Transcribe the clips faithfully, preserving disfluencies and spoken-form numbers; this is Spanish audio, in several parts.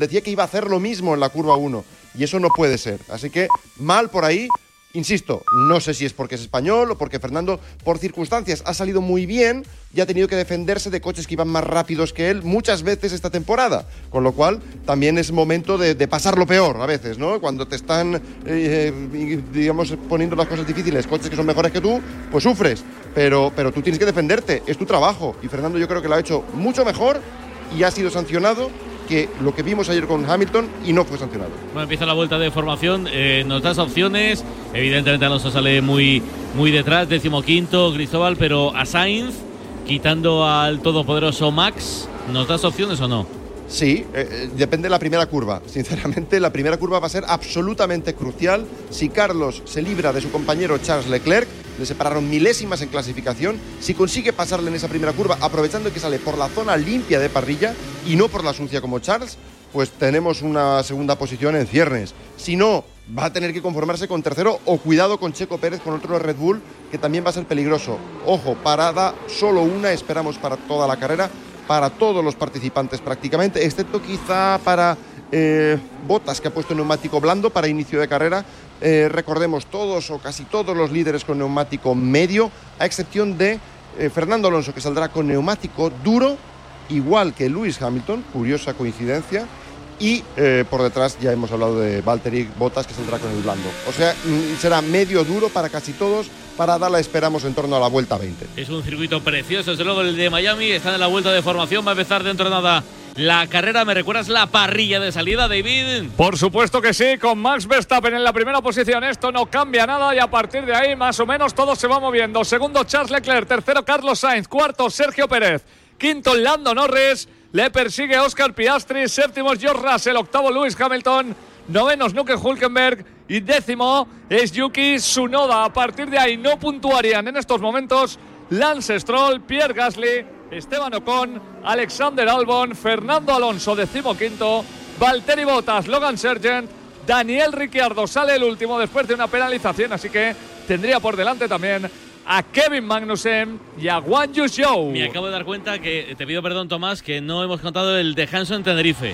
decía que iba a hacer lo mismo en la curva uno, y eso no puede ser. Así que mal por ahí. Insisto, no sé si es porque es español o porque Fernando, por circunstancias, ha salido muy bien y ha tenido que defenderse de coches que iban más rápidos que él muchas veces esta temporada. Con lo cual, también es momento de, de pasarlo peor a veces, ¿no? Cuando te están, eh, digamos, poniendo las cosas difíciles, coches que son mejores que tú, pues sufres. Pero, pero tú tienes que defenderte, es tu trabajo. Y Fernando yo creo que lo ha hecho mucho mejor y ha sido sancionado que lo que vimos ayer con Hamilton y no fue sancionado. Bueno, empieza la vuelta de formación, eh, nos das opciones, evidentemente Alonso sale muy, muy detrás, decimoquinto Cristóbal, pero a Sainz, quitando al todopoderoso Max, ¿nos das opciones o no? Sí, eh, depende de la primera curva. Sinceramente, la primera curva va a ser absolutamente crucial. Si Carlos se libra de su compañero Charles Leclerc, le separaron milésimas en clasificación, si consigue pasarle en esa primera curva, aprovechando que sale por la zona limpia de parrilla y no por la sucia como Charles, pues tenemos una segunda posición en ciernes. Si no, va a tener que conformarse con tercero o cuidado con Checo Pérez con otro Red Bull, que también va a ser peligroso. Ojo, parada solo una, esperamos para toda la carrera, para todos los participantes prácticamente, excepto quizá para eh, Bottas, que ha puesto neumático blando para inicio de carrera. Eh, recordemos, todos o casi todos los líderes con neumático medio, a excepción de eh, Fernando Alonso, que saldrá con neumático duro, igual que Lewis Hamilton, curiosa coincidencia, y eh, por detrás ya hemos hablado de Valtteri Bottas, que saldrá con el blando. O sea, será medio duro para casi todos. Parada la esperamos en torno a la vuelta veinte. Es un circuito precioso, desde luego el de Miami, está en la vuelta de formación, va a empezar dentro de nada la carrera. ¿Me recuerdas la parrilla de salida, David? Por supuesto que sí, con Max Verstappen en la primera posición. Esto no cambia nada y a partir de ahí más o menos todo se va moviendo. Segundo Charles Leclerc, tercero Carlos Sainz, cuarto Sergio Pérez, quinto Lando Norris, le persigue Oscar Piastri, séptimo George Russell, octavo Lewis Hamilton, noveno Nico Hülkenberg y décimo es Yuki Tsunoda. A partir de ahí no puntuarían en estos momentos Lance Stroll, Pierre Gasly, Esteban Ocon, Alexander Albon, Fernando Alonso decimoquinto, Valtteri Bottas, Logan Sargent, Daniel Ricciardo sale el último después de una penalización, así que tendría por delante también a Kevin Magnussen y a Guan Yu Zhou. Me acabo de dar cuenta que, te pido perdón Tomás, que no hemos contado el descanso en Tenerife.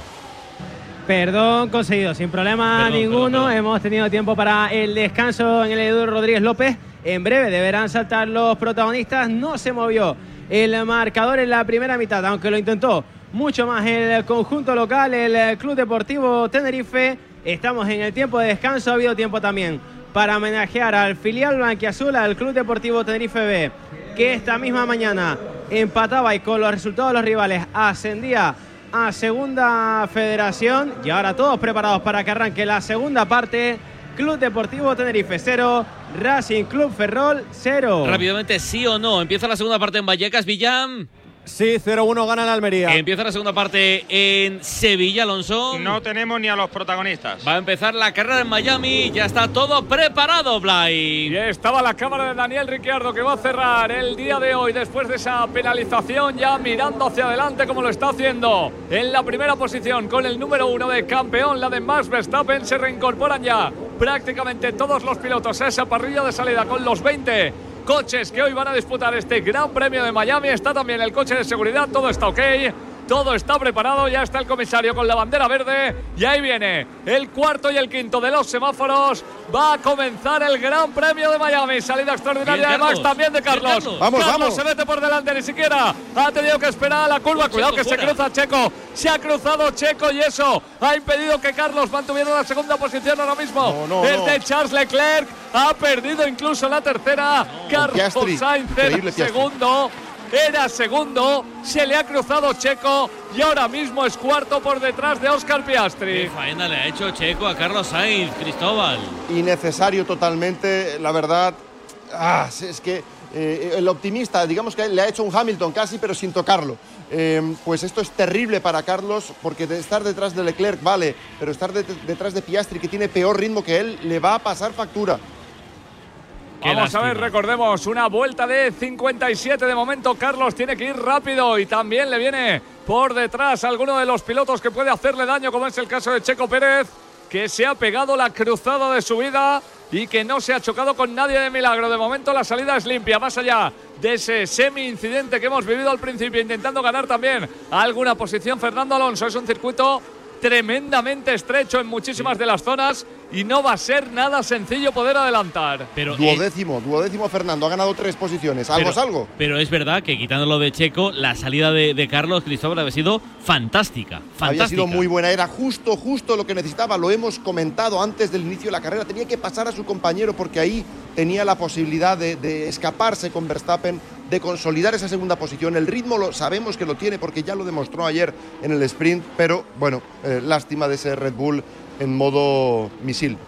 Perdón conseguido, sin problema perdón, ninguno. Perdón, perdón. Hemos tenido tiempo para el descanso en el Eduardo Rodríguez López. En breve deberán saltar los protagonistas. No se movió el marcador en la primera mitad, aunque lo intentó mucho más el conjunto local, el Club Deportivo Tenerife. Estamos en el tiempo de descanso. Ha habido tiempo también para homenajear al filial blanquiazul, al Club Deportivo Tenerife B, que esta misma mañana empataba y con los resultados de los rivales ascendía a Segunda Federación. Y ahora todos preparados para que arranque la segunda parte. Club Deportivo Tenerife cero, Racing Club Ferrol cero. Rápidamente, sí o no, empieza la segunda parte en Vallecas, Villam. Sí, cero uno gana el Almería. Empieza la segunda parte en Sevilla, Alonso. No tenemos ni a los protagonistas. Va a empezar la carrera en Miami, ya está todo preparado, Blay. Y estaba la cámara de Daniel Ricciardo, que va a cerrar el día de hoy después de esa penalización, ya mirando hacia adelante como lo está haciendo en la primera posición con el número uno de campeón, la de Max Verstappen. Se reincorporan ya prácticamente todos los pilotos a esa parrilla de salida con los veinte coches que hoy van a disputar este Gran Premio de Miami. Está también el coche de seguridad, todo está ok, todo está preparado, ya está el comisario con la bandera verde y ahí viene el cuarto y el quinto de los semáforos. Va a comenzar el Gran Premio de Miami, salida extraordinaria de Max, también de Carlos. Carlos. Vamos, Carlos vamos. se mete por delante, ni siquiera ha tenido que esperar a la curva. Checo Cuidado que fuera. se cruza Checo, se ha cruzado Checo y eso ha impedido que Carlos mantuviera la segunda posición ahora mismo. No, no, el no. de Charles Leclerc ha perdido incluso la tercera. Carlos Piastri, Sainz era increíble Piastri. segundo. Era segundo, se le ha cruzado Checo y ahora mismo es cuarto por detrás de Oscar Piastri. Qué faena le ha hecho Checo a Carlos Sainz, Cristóbal. Innecesario totalmente, la verdad. Ah, es que eh, el optimista, digamos que le ha hecho un Hamilton casi, pero sin tocarlo. Eh, pues esto es terrible para Carlos, porque de estar detrás de Leclerc, vale, pero estar de, detrás de Piastri, que tiene peor ritmo que él, le va a pasar factura. Qué Vamos lástima. a ver, recordemos, una vuelta de cincuenta y siete de momento. Carlos tiene que ir rápido y también le viene por detrás alguno de los pilotos que puede hacerle daño, como es el caso de Checo Pérez, que se ha pegado la cruzada de su vida y que no se ha chocado con nadie de milagro. De momento la salida es limpia, más allá de ese semi-incidente que hemos vivido al principio, intentando ganar también alguna posición Fernando Alonso. Es un circuito tremendamente estrecho en muchísimas de las zonas y no va a ser nada sencillo poder adelantar. Pero, duodécimo, eh, duodécimo Fernando, ha ganado tres posiciones. Algo pero, es algo. Pero es verdad que quitándolo de Checo, la salida de, de Carlos Cristóbal había sido fantástica, fantástica. Había sido muy buena, era justo, justo lo que necesitaba. Lo hemos comentado antes del inicio de la carrera. Tenía que pasar a su compañero porque ahí tenía la posibilidad de, de escaparse con Verstappen, de consolidar esa segunda posición. El ritmo lo sabemos que lo tiene porque ya lo demostró ayer en el sprint, pero bueno, eh, lástima de ese Red Bull en modo misil.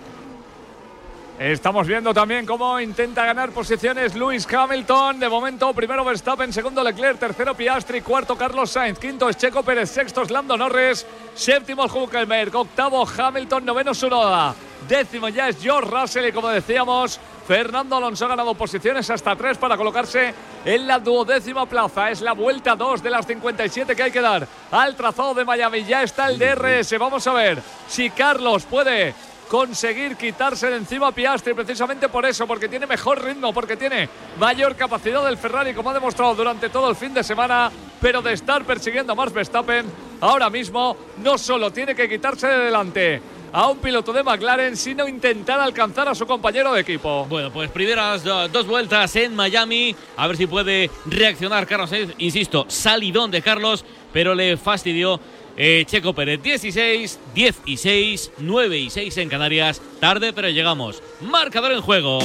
Estamos viendo también cómo intenta ganar posiciones Lewis Hamilton. De momento, primero Verstappen, segundo Leclerc, tercero Piastri, cuarto Carlos Sainz, quinto es Checo Pérez, sexto es Lando Norris, séptimo Hülkenberg, octavo Hamilton, noveno Tsunoda, décimo ya es George Russell y, como decíamos, Fernando Alonso ha ganado posiciones hasta tres para colocarse en la duodécima plaza. Es la vuelta dos de las cincuenta y siete que hay que dar al trazado de Miami. Ya está el D R S. Vamos a ver si Carlos puede conseguir quitarse de encima a Piastri, precisamente por eso, porque tiene mejor ritmo, porque tiene mayor capacidad del Ferrari, como ha demostrado durante todo el fin de semana. Pero de estar persiguiendo a Max Verstappen, ahora mismo no solo tiene que quitarse de delante a un piloto de McLaren, sino intentar alcanzar a su compañero de equipo. Bueno, pues primeras do, dos vueltas en Miami, a ver si puede reaccionar Carlos Sainz. Insisto, salidón de Carlos, pero le fastidió eh, Checo Pérez. dieciséis, diez y seis, nueve y seis en Canarias. Tarde, pero llegamos. Marcador en juego.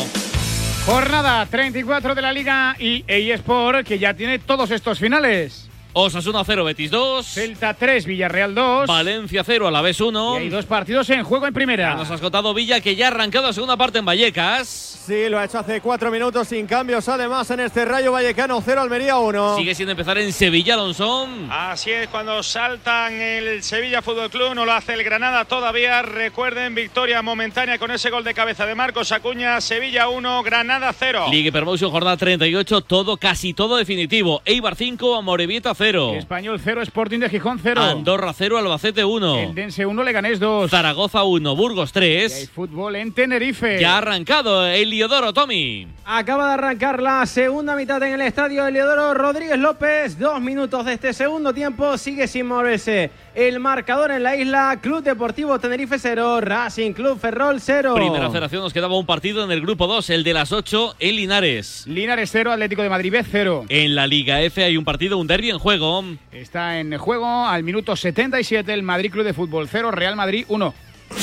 Jornada treinta y cuatro de la Liga y eSport, que ya tiene todos estos finales. Osasuna cero, Betis dos. Celta tres, Villarreal dos. Valencia cero, Alavés uno. Y hay dos partidos en juego en primera. Ya nos has contado, Villa, que ya ha arrancado la segunda parte en Vallecas. Sí, lo ha hecho hace cuatro minutos sin cambios. Además, en este Rayo Vallecano cero, Almería uno. Sigue sin empezar en Sevilla, Alonso. Así es, cuando saltan el Sevilla Fútbol Club, no lo hace el Granada todavía. Recuerden, victoria momentánea con ese gol de cabeza de Marcos Acuña. Sevilla uno, Granada cero. Ligue Promotion, jornada treinta y ocho, todo, casi todo definitivo. Eibar cinco, Amorebieta cero. Español cero, Sporting de Gijón cero. Andorra cero, Albacete uno. Eldense uno, Leganés dos. Zaragoza uno, Burgos tres. Y hay fútbol en Tenerife. Ya ha arrancado Heliodoro, Tommy. Acaba de arrancar la segunda mitad en el estadio Heliodoro Rodríguez López. Dos minutos de este segundo tiempo. Sigue sin moverse el marcador en la isla. Club Deportivo Tenerife cero, Racing Club Ferrol cero. Primera federación, nos quedaba un partido en el grupo dos, el de las ocho, el Linares. Linares cero, Atlético de Madrid B cero. En la Liga F hay un partido, un derbi en juego. Está en juego al minuto setenta y siete el Madrid Club de Fútbol cero, Real Madrid uno.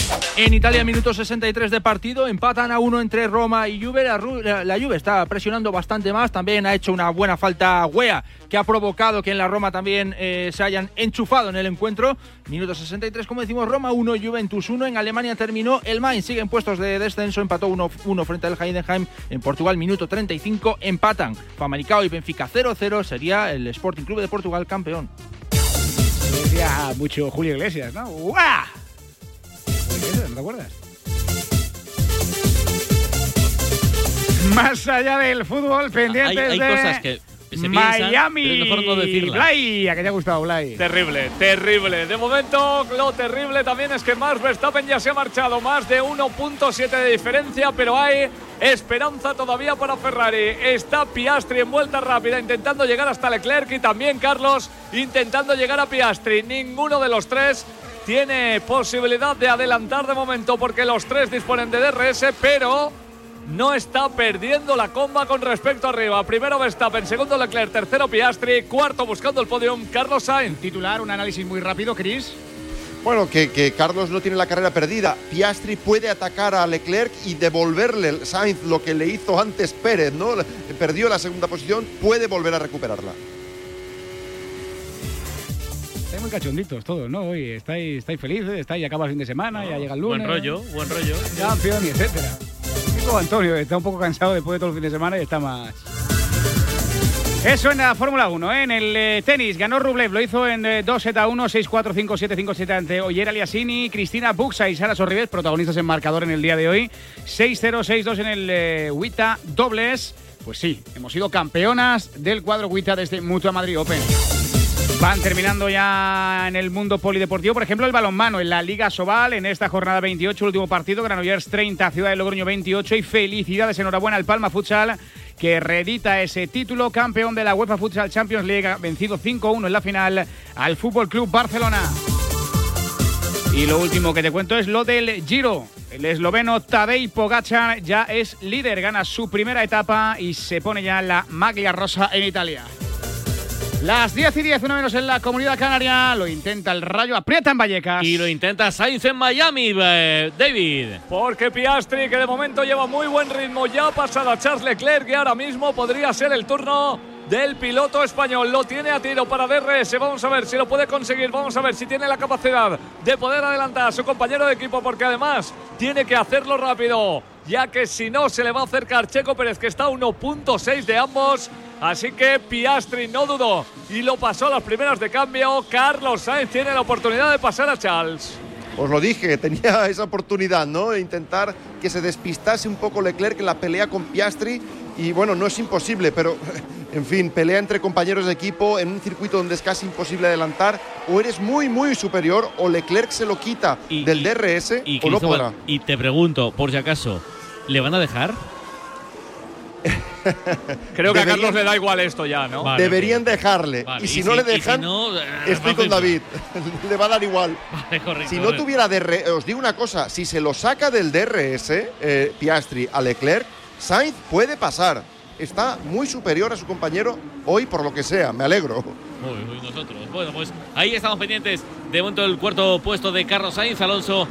En Italia, minuto sesenta y tres de partido, empatan a uno entre Roma y Juve. La, la, la Juve está presionando bastante más, también ha hecho una buena falta Guea, que ha provocado que en la Roma también eh, se hayan enchufado en el encuentro. Minuto sesenta y tres, como decimos, Roma uno, Juventus uno. En Alemania terminó el Mainz, sigue en puestos de descenso, empató uno uno frente al Heidenheim. En Portugal, minuto treinta y cinco, empatan Famalicão y Benfica cero cero, sería el Sporting Club de Portugal campeón. Decía mucho Julio Iglesias, ¿no? ¡Uah! ¿No te acuerdas? Más allá del fútbol, pendientes hay, hay de cosas que se Miami. piensan, pero es mejor no decirlas. Blay, ¿a qué te ha gustado, Blay? Terrible, terrible. De momento, lo terrible también es que Max Verstappen ya se ha marchado. Más de uno punto siete de diferencia, pero hay esperanza todavía para Ferrari. Está Piastri en vuelta rápida intentando llegar hasta Leclerc y también Carlos intentando llegar a Piastri. Ninguno de los tres tiene posibilidad de adelantar de momento porque los tres disponen de D R S, pero no está perdiendo la comba con respecto arriba. Primero Verstappen, segundo Leclerc, tercero Piastri, cuarto buscando el podium Carlos Sainz. Titular, un análisis muy rápido, Chris. Bueno, que, que Carlos no tiene la carrera perdida. Piastri puede atacar a Leclerc y devolverle Sainz lo que le hizo antes Pérez, ¿no? Perdió la segunda posición, puede volver a recuperarla. Estáis muy cachonditos todos, ¿no? Hoy estáis, estáis felices, estáis, ya acaba el fin de semana, no, ya llega el lunes. Buen rollo, buen rollo. Campeón y etcétera. Digo Antonio, está un poco cansado después de todo el fin de semana y está más... Eso en la Fórmula uno, ¿eh? En el eh, tenis ganó Rublev, lo hizo en eh, dos sets a uno, seis cuatro, cinco siete, cinco siete ante Oyer Aliassime, Cristina Buxa y Sara Sorribes, protagonistas en marcador en el día de hoy. seis cero, seis dos en el eh, WTA dobles. Pues sí, hemos sido campeonas del cuadro WTA de este Mutua Madrid Open. Van terminando ya en el mundo polideportivo, por ejemplo, el balonmano en la Liga Sobal, en esta jornada veintiocho, último partido, Granollers treinta, Ciudad de Logroño veintiocho, y felicidades, enhorabuena al Palma Futsal, que reedita ese título, campeón de la UEFA Futsal Champions League, vencido cinco uno en la final al Fútbol Club Barcelona. Y lo último que te cuento es lo del Giro. El esloveno Tadej Pogačar ya es líder, gana su primera etapa y se pone ya la maglia rosa en Italia. Las diez y diez, uno menos en la Comunidad Canaria. Lo intenta el Rayo, aprieta en Vallecas. Y lo intenta Sainz en Miami, eh, David. Porque Piastri, que de momento lleva muy buen ritmo, ya ha pasado a Charles Leclerc y ahora mismo podría ser el turno del piloto español. Lo tiene a tiro para D R S. Vamos a ver si lo puede conseguir. Vamos a ver si tiene la capacidad de poder adelantar a su compañero de equipo, porque además tiene que hacerlo rápido, ya que si no se le va a acercar Checo Pérez, que está a uno punto seis de ambos. Así que Piastri no dudó y lo pasó a las primeras de cambio. Carlos Sainz tiene la oportunidad de pasar a Charles. Os lo dije, tenía esa oportunidad, ¿no? De intentar que se despistase un poco Leclerc en la pelea con Piastri. Y bueno, no es imposible, pero en fin, pelea entre compañeros de equipo en un circuito donde es casi imposible adelantar. O eres muy, muy superior, o Leclerc se lo quita y, del y, D R S, y o no podrá. Y te pregunto, por si acaso, ¿le van a dejar? Creo que Deberían, a Carlos le da igual esto ya, ¿no? Vale, Deberían okay. dejarle. Vale, y, si y no si, le dejan, si no, estoy con David. Le va a dar igual. Vale, correcto, si no correcto. tuviera D R S, os digo una cosa, si se lo saca del D R S, eh, Piastri a Leclerc, Sainz puede pasar. Está muy superior a su compañero hoy, por lo que sea. Me alegro. Muy, muy nosotros. Bueno, pues ahí estamos pendientes. De momento el cuarto puesto de Carlos Sainz. Alonso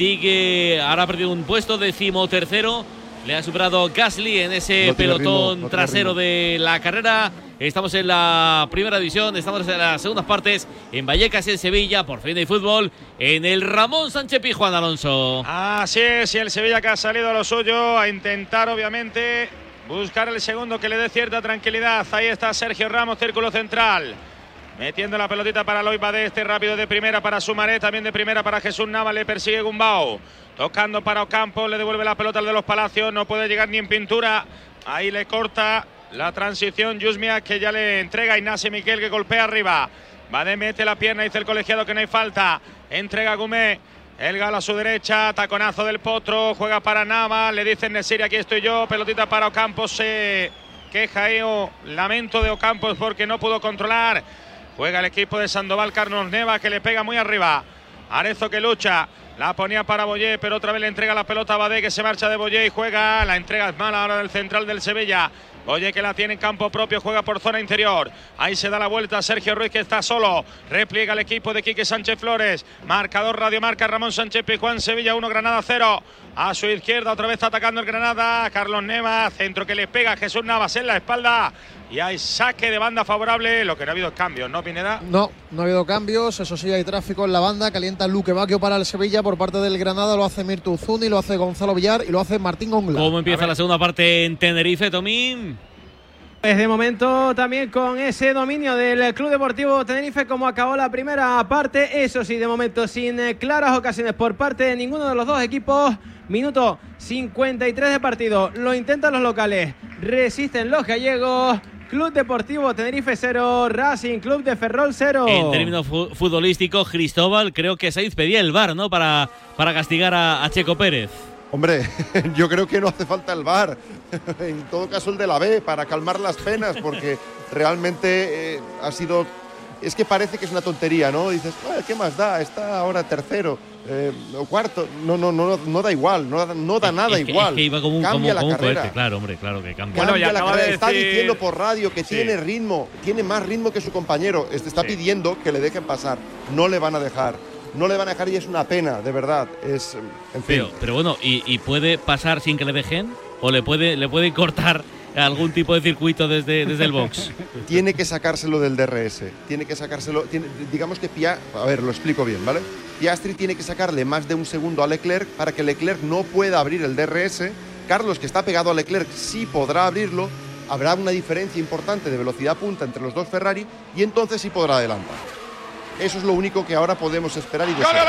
sigue, ahora ha perdido un puesto, decimotercero. Le ha superado Gasly en ese no pelotón ritmo, no trasero de la carrera. Estamos en la primera división, estamos en las segundas partes, en Vallecas, en Sevilla, por fin de fútbol, en el Ramón Sánchez Pizjuán, Alonso. Así es, y el Sevilla que ha salido a lo suyo, a intentar obviamente buscar el segundo que le dé cierta tranquilidad. Ahí está Sergio Ramos, círculo central, metiendo la pelotita para Loïc Badé, este rápido de primera para Sumaré, también de primera para Jesús Nava, le persigue Gumbau. Tocando para Ocampo, le devuelve la pelota al de los Palacios, no puede llegar ni en pintura. Ahí le corta la transición Yusmia, que ya le entrega a Ignasi Miquel, que golpea arriba. Badé mete la pierna, dice el colegiado que no hay falta. Entrega a Gumé, el galo a su derecha, taconazo del Potro, juega para Nava, le dicen Nesiri, aquí estoy yo, pelotita para Ocampo, se queja ahí o lamento de Ocampo porque no pudo controlar. Juega el equipo de Sandoval, Carlos Neva, que le pega muy arriba. Arezzo que lucha. La ponía para Boyé, pero otra vez le entrega la pelota a Badé, que se marcha de Boyé y juega. La entrega es mala ahora del central del Sevilla. Boyé, que la tiene en campo propio, juega por zona interior. Ahí se da la vuelta Sergio Ruiz, que está solo. Repliega el equipo de Quique Sánchez Flores. Marcador radiomarca Ramón Sánchez Pizjuán, Sevilla uno, Granada cero. A su izquierda otra vez está atacando el Granada. Carlos Neva, centro que le pega Jesús Navas en la espalda. Y hay saque de banda favorable. Lo que no ha habido es cambios, ¿no, Pineda? No, no ha habido cambios. Eso sí, hay tráfico en la banda. Calienta Luque Bacchio para el Sevilla por parte del Granada. Lo hace Mirtu Zuni, lo hace Gonzalo Villar y lo hace Martín Ongla. ¿Cómo empieza la segunda parte en Tenerife, Tomín? Pues de momento también con ese dominio del Club Deportivo Tenerife, como acabó la primera parte. Eso sí, de momento sin claras ocasiones por parte de ninguno de los dos equipos. Minuto cincuenta y tres de partido. Lo intentan los locales. Resisten los gallegos. Club Deportivo Tenerife cero, Racing Club de Ferrol cero. En términos fu- futbolísticos, Cristóbal, creo que Sainz pedía el V A R, ¿no? Para, para castigar a, a Checo Pérez. Hombre, yo creo que no hace falta el V A R. En todo caso el de la B, para calmar las penas, porque realmente eh, ha sido... Es que parece que es una tontería, ¿no? Dices, ¿qué más da? Está ahora tercero eh, o cuarto. No, no, no, no da igual, no da, no da nada es que, igual. Es que iba como un, cambia como, como la un carrera. cohete, claro, hombre, claro que cambia. Cambia bueno, la carrera. decir... Está diciendo por radio que sí. tiene ritmo, tiene más ritmo que su compañero. Este está sí. pidiendo que le dejen pasar. No le van a dejar. No le van a dejar y es una pena, de verdad. Es, en fin. Pero, pero bueno, ¿y, ¿y puede pasar sin que le dejen? ¿O le puede, le puede cortar algún tipo de circuito desde, desde el box? Tiene que sacárselo del D R S. Tiene que sacárselo. Tiene, digamos que Pia, a ver, lo explico bien, ¿vale? Piastri tiene que sacarle más de un segundo a Leclerc para que Leclerc no pueda abrir el D R S. Carlos, que está pegado a Leclerc, sí podrá abrirlo. Habrá una diferencia importante de velocidad punta entre los dos Ferrari y entonces sí podrá adelantar. Eso es lo único que ahora podemos esperar y desear.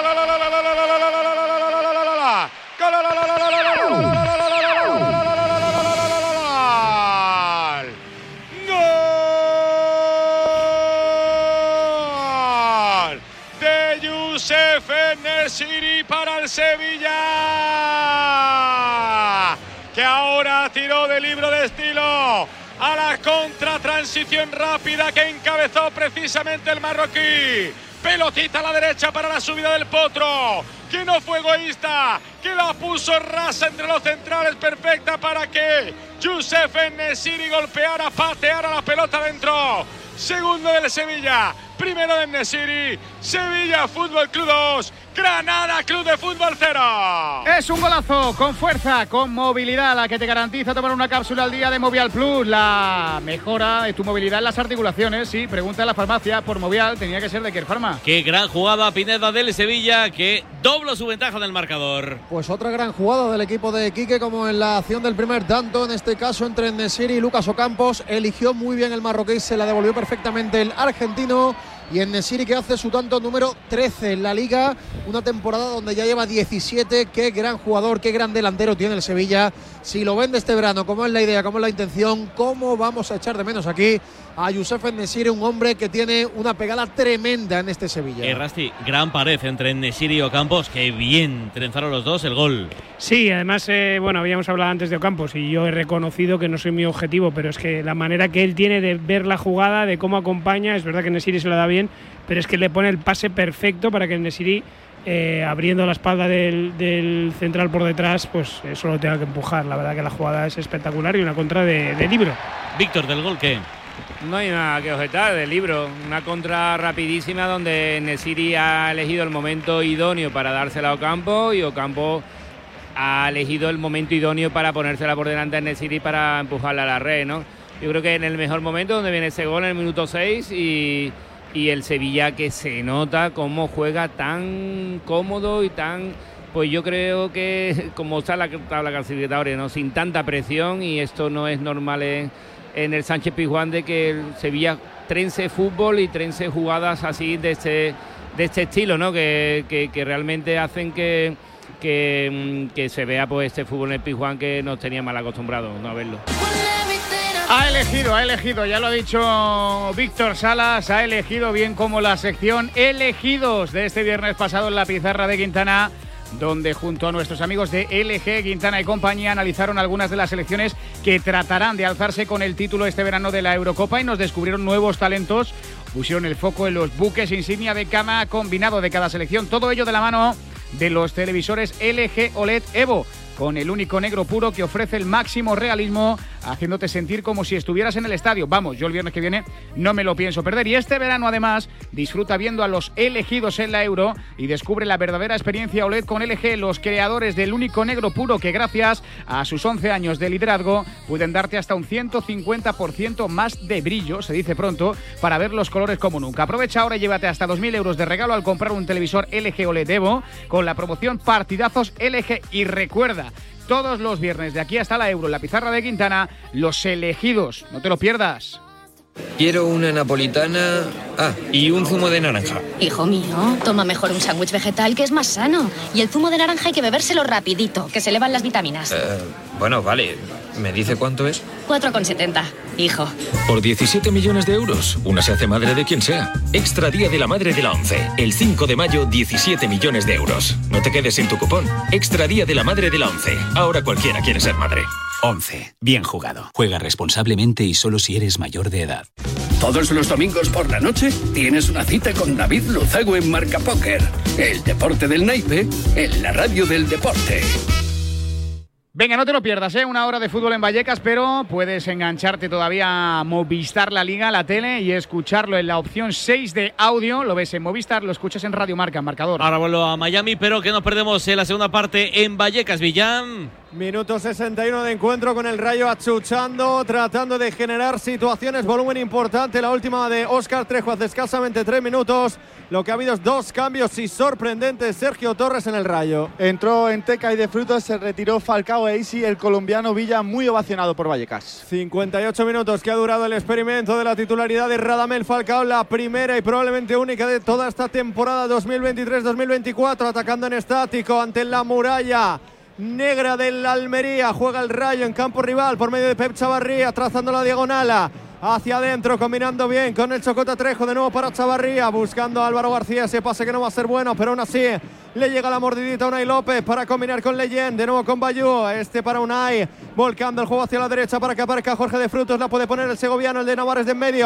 Youssef En-Nesyri para el Sevilla, que ahora tiró de libro de estilo a la contratransición rápida que encabezó precisamente el marroquí. pelotita a la derecha para la subida del Potro, que no fue egoísta, que la puso rasa entre los centrales, perfecta para que Youssef En-Nesyri golpeara, pateara la pelota dentro. Segundo del Sevilla, primero del En-Nesyri. Sevilla Fútbol Club dos, Granada Club de Fútbol cero. Es un golazo con fuerza, con movilidad, la que te garantiza tomar una cápsula al día de Movial Plus. La mejora de tu movilidad en las articulaciones. Sí, pregunta en la farmacia por Movial, tenía que ser de Care Pharma. Qué gran jugada Pineda del Sevilla, que dobla su ventaja en el marcador. Pues otra gran jugada del equipo de Quique, como en la acción del primer tanto, en este caso entre En-Nesyri y Lucas Ocampos. Eligió muy bien el marroquí, se la devolvió perfectamente el argentino. Y En-Nesyri, que hace su tanto número trece en la Liga, una temporada donde ya lleva diecisiete. Qué gran jugador, qué gran delantero tiene el Sevilla. Si lo vende este verano, como es la idea, como es la intención, cómo vamos a echar de menos aquí a Youssef En-Nesyri, un hombre que tiene una pegada tremenda en este Sevilla. Eh, Rasti, gran pared entre En-Nesyri y Ocampos, que bien trenzaron los dos el gol. Sí, además, eh, bueno, habíamos hablado antes de Ocampos y yo he reconocido que no soy muy objetivo, pero es que la manera que él tiene de ver la jugada, de cómo acompaña, es verdad que En-Nesyri se lo da bien, pero es que le pone el pase perfecto para que En-Nesyri, eh, abriendo la espalda del, del central por detrás, pues eso lo tenga que empujar. La verdad que la jugada es espectacular y una contra de, de libro. Víctor, ¿del gol qué? No hay nada que objetar del libro. Una contra rapidísima donde En-Nesyri ha elegido el momento idóneo para dársela a Ocampo y Ocampo ha elegido el momento idóneo para ponérsela por delante a En-Nesyri para empujarla a la red, ¿no? Yo creo que en el mejor momento donde viene ese gol en el minuto seis y, y el Sevilla, que se nota cómo juega tan cómodo y tan, pues yo creo que como está la tabla clasificatoria, ¿no? Sin tanta presión, y esto no es normal en, en el Sánchez Pizjuán, de que el Sevilla trence fútbol y trence jugadas así de este, de este estilo, ¿no? Que, que, que realmente hacen que, que, que se vea pues este fútbol en el Pizjuán, que nos tenía mal acostumbrados no a verlo. Ha elegido, ha elegido, ya lo ha dicho Víctor Salas, ha elegido bien como la sección elegidos de este viernes pasado en la pizarra de Quintana, donde junto a nuestros amigos de L G, Quintana y compañía analizaron algunas de las selecciones que tratarán de alzarse con el título este verano de la Eurocopa y nos descubrieron nuevos talentos, pusieron el foco en los buques insignia de cada combinado de cada selección, todo ello de la mano de los televisores L G O L E D Evo, con el único negro puro que ofrece el máximo realismo, haciéndote sentir como si estuvieras en el estadio. Vamos, yo el viernes que viene no me lo pienso perder. Y este verano, además, disfruta viendo a los elegidos en la Euro y descubre la verdadera experiencia O L E D con L G, los creadores del único negro puro que, gracias a sus once años de liderazgo, pueden darte hasta un ciento cincuenta por ciento más de brillo, se dice pronto, para ver los colores como nunca. Aprovecha ahora y llévate hasta dos mil euros de regalo al comprar un televisor L G O L E D Evo con la promoción Partidazos L G. Y recuerda, todos los viernes de aquí hasta la Euro en la pizarra de Quintana, los elegidos. No te lo pierdas. Quiero una napolitana. Ah, y un zumo de naranja. Hijo mío, toma mejor un sándwich vegetal, que es más sano. Y el zumo de naranja hay que bebérselo rapidito, que se elevan las vitaminas. Eh, bueno, vale. ¿Me dice cuánto es? cuatro con setenta, hijo. Por diecisiete millones de euros, una se hace madre de quien sea. Extra Día de la Madre de la ONCE. El cinco de mayo, diecisiete millones de euros. No te quedes sin tu cupón. Extra Día de la Madre de la ONCE. Ahora cualquiera quiere ser madre. ONCE. Bien jugado. Juega responsablemente y solo si eres mayor de edad. Todos los domingos por la noche tienes una cita con David Luzago en Marca Póker. El deporte del naipe en la radio del deporte. Venga, no te lo pierdas, ¿eh? Una hora de fútbol en Vallecas, pero puedes engancharte todavía a Movistar La Liga, la tele, y escucharlo en la opción seis de audio. Lo ves en Movistar, lo escuchas en Radio Marca, en marcador. Ahora vuelvo a Miami, pero que nos perdemos en la segunda parte en Vallecas, Villán. Minuto sesenta y uno de encuentro, con el Rayo achuchando, tratando de generar situaciones, volumen importante. La última de Óscar Trejo hace escasamente tres minutos. Lo que ha habido es dos cambios y sorprendentes. Sergio Torres en el Rayo. Entró en Teca y de frutos, se retiró Falcao e Isi, el colombiano Villa, muy ovacionado por Vallecas. cincuenta y ocho minutos que ha durado el experimento de la titularidad de Radamel Falcao, la primera y probablemente única de toda esta temporada dos mil veintitrés dos mil veinticuatro, atacando en estático ante la muralla negra del Almería. Juega el Rayo en campo rival por medio de Pep Chavarría, trazando la diagonal hacia adentro, combinando bien con el Chocota Trejo, de nuevo para Chavarría, buscando a Álvaro García, ese pase que no va a ser bueno, pero aún así le llega la mordidita a Unai López para combinar con Leyen, de nuevo con Bayú, este para Unai, volcando el juego hacia la derecha para que aparezca Jorge de Frutos, la puede poner el segoviano, el de Navarres de en medio,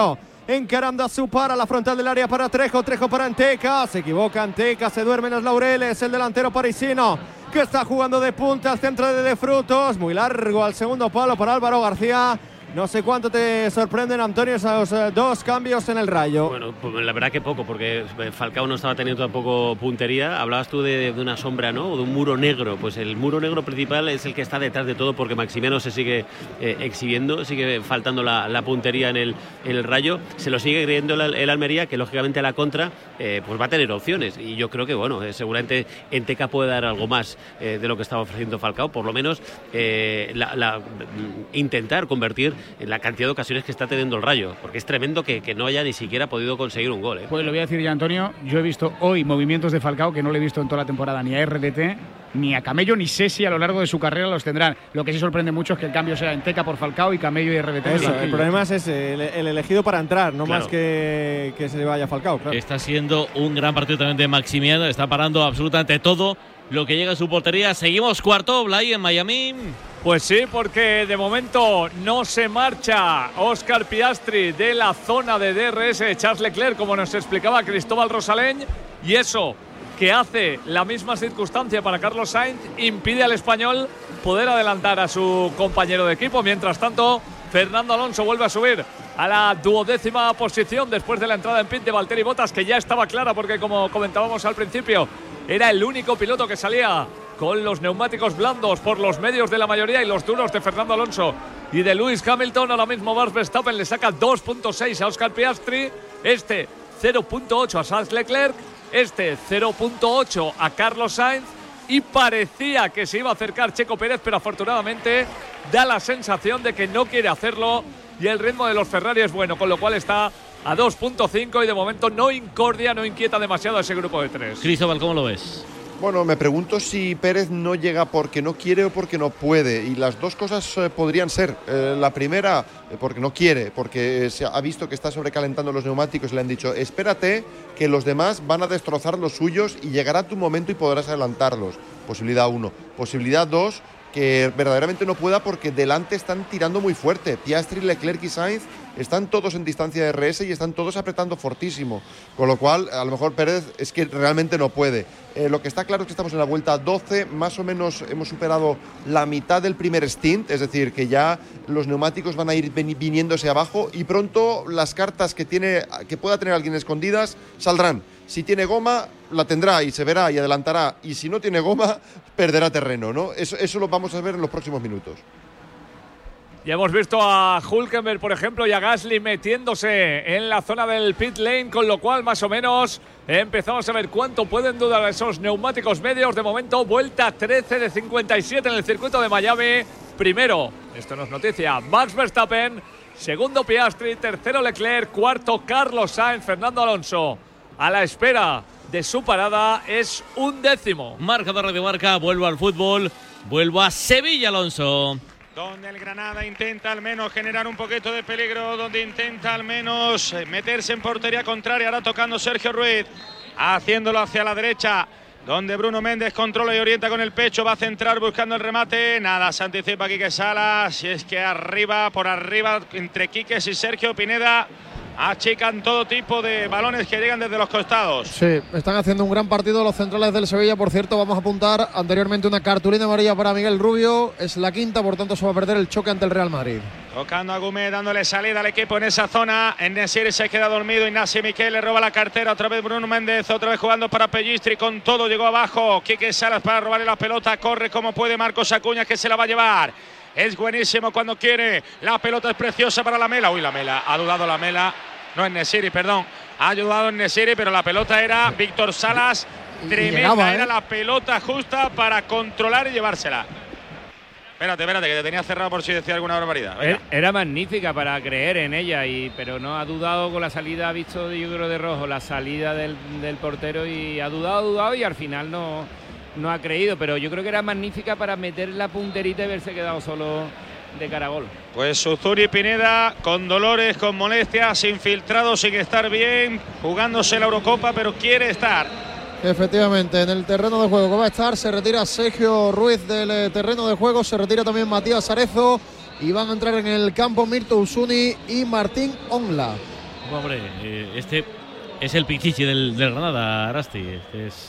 encarando a su par a la frontal del área para Trejo, Trejo para Anteca, se equivoca Anteca, se duerme en los laureles, el delantero parisino que está jugando de punta al centro de De Frutos, muy largo al segundo palo para Álvaro García. No sé cuánto te sorprenden, Antonio, esos eh, dos cambios en el Rayo. Bueno, pues la verdad que poco, porque Falcao no estaba teniendo tampoco puntería. Hablabas tú de, de una sombra, ¿no? O de un muro negro. Pues el muro negro principal es el que está detrás de todo, porque Maximiano se sigue eh, exhibiendo, sigue faltando la, la puntería en el, en el Rayo. Se lo sigue creyendo el, el Almería, que lógicamente a la contra eh, pues va a tener opciones. Y yo creo que, bueno, eh, seguramente Enteca puede dar algo más eh, de lo que estaba ofreciendo Falcao. Por lo menos eh, la, la, intentar convertir en la cantidad de ocasiones que está teniendo el Rayo, porque es tremendo que, que no haya ni siquiera podido conseguir un gol, ¿eh? Pues lo voy a decir ya, Antonio, yo he visto hoy movimientos de Falcao que no le he visto en toda la temporada, ni a R D T, ni a Camello, ni Sesi a lo largo de su carrera los tendrán. Lo que sí sorprende mucho es que el cambio sea Enteca por Falcao y Camello y R D T. Eso, el problema es ese, el, el elegido para entrar, no Claro. más que, que se vaya Falcao. Claro. Está siendo un gran partido también de Maximiano, está parando absolutamente todo lo que llega a su portería. Seguimos cuarto, Blay, en Miami. Pues sí, porque de momento no se marcha Óscar Piastri de la zona de D R S de Charles Leclerc, como nos explicaba Cristóbal Rosaleñ, y eso que hace la misma circunstancia para Carlos Sainz impide al español poder adelantar a su compañero de equipo. Mientras tanto, Fernando Alonso vuelve a subir a la duodécima posición después de la entrada en pit de Valtteri Bottas, que ya estaba clara porque, como comentábamos al principio, era el único piloto que salía con los neumáticos blandos por los medios de la mayoría y los duros de Fernando Alonso y de Lewis Hamilton. Ahora mismo Max Verstappen le saca dos punto seis a Óscar Piastri, este cero punto ocho a Charles Leclerc, este cero punto ocho a Carlos Sainz, y parecía que se iba a acercar Checo Pérez, pero afortunadamente da la sensación de que no quiere hacerlo y el ritmo de los Ferrari es bueno, con lo cual está a dos punto cinco y de momento no incordia, no inquieta demasiado a ese grupo de tres. Cristóbal, ¿cómo lo ves? Bueno, me pregunto si Pérez no llega porque no quiere o porque no puede. Y las dos cosas eh, podrían ser. Eh, la primera, eh, porque no quiere, porque se ha visto que está sobrecalentando los neumáticos y le han dicho, espérate que los demás van a destrozar los suyos y llegará tu momento y podrás adelantarlos. Posibilidad uno. Posibilidad dos, que verdaderamente no pueda porque delante están tirando muy fuerte. Piastri, Leclerc y Sainz están todos en distancia de R S y están todos apretando fortísimo. Con lo cual, a lo mejor Pérez es que realmente no puede. Eh, lo que está claro es que estamos en la vuelta doce, más o menos hemos superado la mitad del primer stint, es decir, que ya los neumáticos van a ir viniéndose abajo y pronto las cartas que, tiene, que pueda tener alguien escondidas saldrán. Si tiene goma, la tendrá y se verá y adelantará. Y si no tiene goma, perderá terreno, ¿no? Eso, eso lo vamos a ver en los próximos minutos. Ya hemos visto a Hülkenberg, por ejemplo, y a Gasly metiéndose en la zona del pit lane, con lo cual más o menos empezamos a ver cuánto pueden dudar esos neumáticos medios. De momento, vuelta trece de cincuenta y siete en el circuito de Miami. Primero, esto no es noticia, Max Verstappen. Segundo, Piastri. Tercero, Leclerc. Cuarto, Carlos Sainz. Fernando Alonso a la espera de su parada es un décimo. Marcador de marca, vuelvo al fútbol, vuelvo a Sevilla, Alonso. Donde el Granada intenta al menos generar un poquito de peligro, donde intenta al menos meterse en portería contraria. Ahora tocando Sergio Ruiz, haciéndolo hacia la derecha, donde Bruno Méndez controla y orienta con el pecho, va a centrar buscando el remate. Nada, se anticipa Quique Salas, y es que arriba, por arriba, entre Quiques y Sergio Pineda, achican todo tipo de balones que llegan desde los costados. Sí, están haciendo un gran partido los centrales del Sevilla. Por cierto, vamos a apuntar anteriormente una cartulina amarilla para Miguel Rubio. Es la quinta, por tanto se va a perder el choque ante el Real Madrid. Tocando a Gumé, dándole salida al equipo en esa zona. En-Nesyri se queda dormido. Ignacio Miquel le roba la cartera. Otra vez Bruno Méndez, otra vez jugando para Pellistri. Con todo llegó abajo. Quique Salas para robarle la pelota. Corre como puede Marcos Acuña, que se la va a llevar. Es buenísimo cuando quiere. La pelota es preciosa para Lamela. Uy, Lamela. Ha dudado Lamela. No, En-Nesyri, perdón. Ha ayudado En-Nesyri, pero la pelota era Víctor Salas. Tremenda. Llegaba, ¿eh? Era la pelota justa para controlar y llevársela. Espérate, espérate, que te tenía cerrado por si decía alguna barbaridad. Venga. Era magnífica para creer en ella, y pero no ha dudado con la salida, ha visto yo creo de rojo la salida del, del portero y ha dudado, ha dudado y al final no, no ha creído. Pero yo creo que era magnífica para meter la punterita y haberse quedado solo de cara a gol. Pues Uzuri Pineda con dolores, con molestias, infiltrado sin estar bien, jugándose la Eurocopa, pero quiere estar. Efectivamente, en el terreno de juego que va a estar, se retira Sergio Ruiz del eh, terreno de juego, se retira también Matías Arezo y van a entrar en el campo Mirto Usuni y Martín Onla. Hombre, eh, este es el pichichi del, del Granada, Arasti. Este es,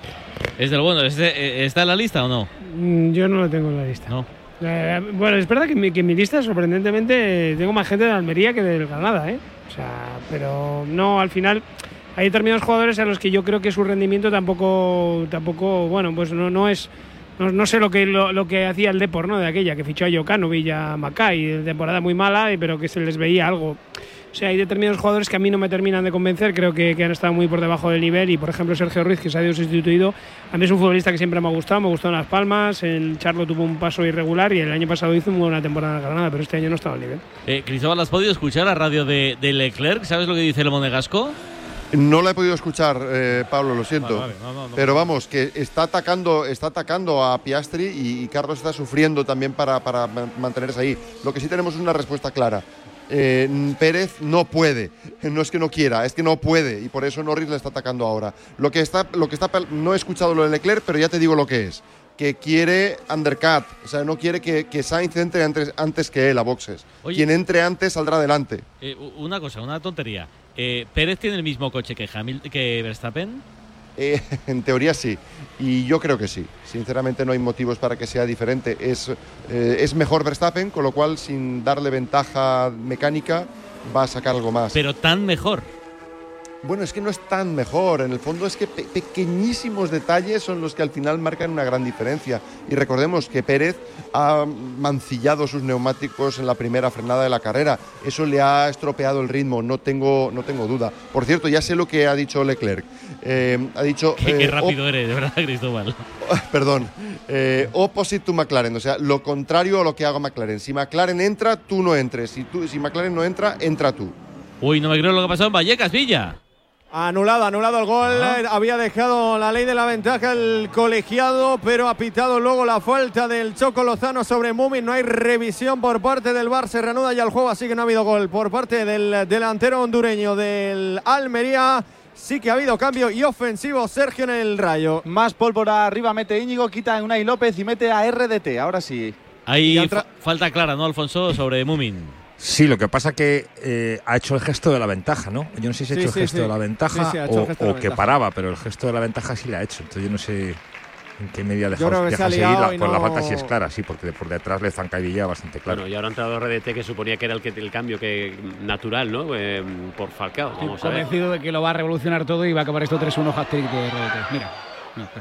es del bueno. Este, ¿Está en la lista o no? Mm, yo no lo tengo en la lista. No. Eh, bueno, es verdad que en mi, que en mi lista, sorprendentemente, tengo más gente de Almería que del Granada, ¿eh? O sea, pero no, al final hay determinados jugadores a los que yo creo que su rendimiento tampoco, tampoco bueno, pues no, no es... No, no sé lo que lo, lo que hacía el Depor, ¿no? De aquella, que fichó a Jokanovic y a Macay, temporada muy mala, pero que se les veía algo. O sea, hay determinados jugadores que a mí no me terminan de convencer, creo que, que han estado muy por debajo del nivel, y por ejemplo Sergio Ruiz, que se ha ido sustituido, a mí es un futbolista que siempre me ha gustado, me gustó en Las Palmas, el Charlo tuvo un paso irregular y el año pasado hizo una buena temporada en Granada, pero este año no estaba al nivel. Eh, Cristóbal, ¿has podido escuchar la radio de, de Leclerc? ¿Sabes lo que dice el monegasco? No la he podido escuchar, eh, Pablo, lo siento. Vale, vale, no, no, no. Pero vamos, que está atacando, está atacando a Piastri y, y Carlos está sufriendo también para, para mantenerse ahí. Lo que sí tenemos es una respuesta clara. Eh, Pérez no puede, no es que no quiera, es que no puede, y por eso Norris le está atacando ahora. Lo que está, lo que está, no he escuchado lo de Leclerc, pero ya te digo lo que es. Que quiere undercut, o sea, no quiere que, que Sainz entre antes, antes que él a boxes. Oye, quien entre antes saldrá adelante. Eh, una cosa, una tontería. Eh, ¿Pérez tiene el mismo coche que, Hamil que Verstappen? Eh, en teoría sí, y yo creo que sí. Sinceramente no hay motivos para que sea diferente. Es, eh, es mejor Verstappen, con lo cual sin darle ventaja mecánica va a sacar algo más. Pero tan mejor. Bueno, es que no es tan mejor. En el fondo es que pe pequeñísimos detalles son los que al final marcan una gran diferencia. Y recordemos que Pérez ha mancillado sus neumáticos en la primera frenada de la carrera. Eso le ha estropeado el ritmo, no tengo, no tengo duda. Por cierto, ya sé lo que ha dicho Leclerc. Eh, ha dicho... Qué, eh, qué rápido eres, de verdad, Cristóbal. Perdón. Eh, opposite to McLaren, o sea, lo contrario a lo que haga McLaren. Si McLaren entra, tú no entres. Si, tú, si McLaren no entra, entra tú. Uy, no me creo lo que ha pasado en Vallecas, Villa. Anulado, anulado el gol. Ah. Había dejado la ley de la ventaja el colegiado, pero ha pitado luego la falta del Choco Lozano sobre Mumin. No hay revisión por parte del V A R. Se reanuda ya el juego, así que no ha habido gol por parte del delantero hondureño del Almería. Sí que ha habido cambio y ofensivo Sergio en el Rayo. Más pólvora arriba mete Íñigo, quita a Unai López y mete a R D T. Ahora sí. Hay fa falta clara, ¿no, Alfonso, sobre Mumin? Sí, lo que pasa que eh, ha hecho el gesto de la ventaja, ¿no? Yo no sé si ha sí, hecho sí, el gesto sí. de la ventaja sí, sí, o, gesto o de que ventaja. paraba, pero el gesto de la ventaja sí la ha hecho. Entonces yo no sé en qué medida deja, deja seguir. La, pues no... la falta sí es clara, sí, porque por detrás le zancadilla bastante claro. Bueno, y ahora ha entrado R D T, que suponía que era el, que, el cambio que natural, ¿no? Eh, por Falcao. Vamos Estoy a ver. convencido de que lo va a revolucionar todo y va a acabar esto tres uno hat-trick de R D T. Mira. No, casi.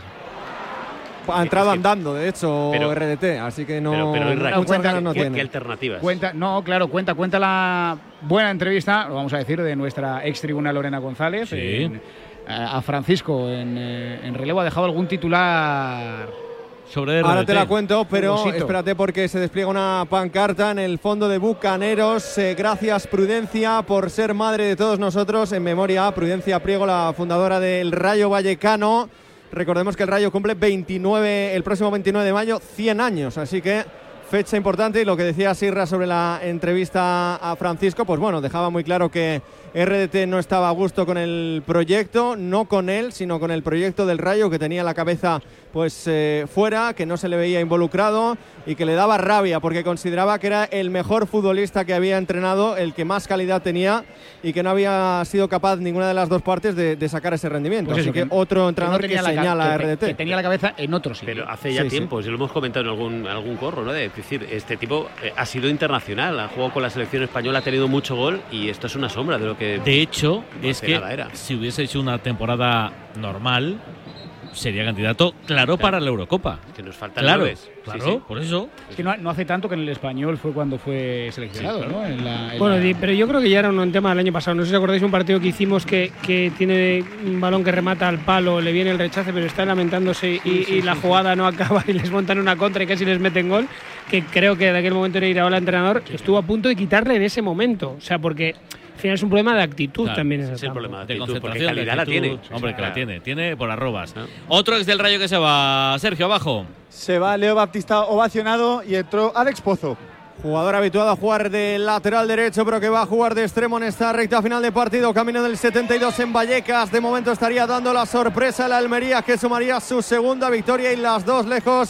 Ha entrado andando, de hecho, pero, R D T, así que no, pero, pero muchas cuenta, ganas no ¿qué, tiene. ¿Qué alternativas? Cuenta, no, claro, cuenta, cuenta la buena entrevista, lo vamos a decir, de nuestra ex tribuna Lorena González. Sí. En, a, a Francisco en, en relevo ha dejado algún titular sobre R D T. Ahora te la cuento, pero Jugosito. Espérate porque se despliega una pancarta en el fondo de Bucaneros. Eh, gracias Prudencia por ser madre de todos nosotros. En memoria a Prudencia Priego, la fundadora del Rayo Vallecano. Recordemos que el Rayo cumple veintinueve, el próximo veintinueve de mayo, cien años, así que fecha importante. Y lo que decía Sirra sobre la entrevista a Francisco, pues bueno, dejaba muy claro que R D T no estaba a gusto con el proyecto, no con él, sino con el proyecto del Rayo, que tenía la cabeza pues eh, fuera, que no se le veía involucrado y que le daba rabia porque consideraba que era el mejor futbolista que había entrenado, el que más calidad tenía y que no había sido capaz ninguna de las dos partes de, de sacar ese rendimiento. Pues Así eso, que, que otro entrenador que, que, no que señala que, a R D T. Que tenía la cabeza en otro sitio. Pero hace ya sí, tiempo, sí. si lo hemos comentado en algún, algún corro, ¿no? De, es decir, este tipo eh, ha sido internacional, ha jugado con la selección española, ha tenido mucho gol y esto es una sombra de lo que... De hecho, no es que era. si hubiese hecho una temporada normal, sería candidato claro, claro. para la Eurocopa. Que nos faltan claro, nueves. Claro, sí, sí. por eso. Es que no, no hace tanto que en el Español fue cuando fue seleccionado, sí, claro. ¿no? En la, en bueno, la... pero yo creo que ya era un tema del año pasado. No sé si os acordáis un partido que hicimos que, que tiene un balón que remata al palo, le viene el rechace, pero está lamentándose y, sí, sí, y la sí, jugada sí. no acaba y les montan una contra y casi les meten gol. Que creo que de aquel momento era Iraola entrenador, sí, estuvo a punto de quitarle en ese momento. O sea, porque al final es un problema de actitud, claro, también. Es, es el problema de, de actitud, concentración, calidad de actitud, la tiene. Hombre, que claro. la tiene. Tiene por arrobas. ¿No? Otro ex del Rayo que se va. Sergio, abajo. Se va Leo Baptista ovacionado y entró Alex Pozo. Jugador habituado a jugar de lateral derecho, pero que va a jugar de extremo en esta recta final de partido. Camino del setenta y dos en Vallecas. De momento estaría dando la sorpresa a la Almería, que sumaría su segunda victoria y las dos lejos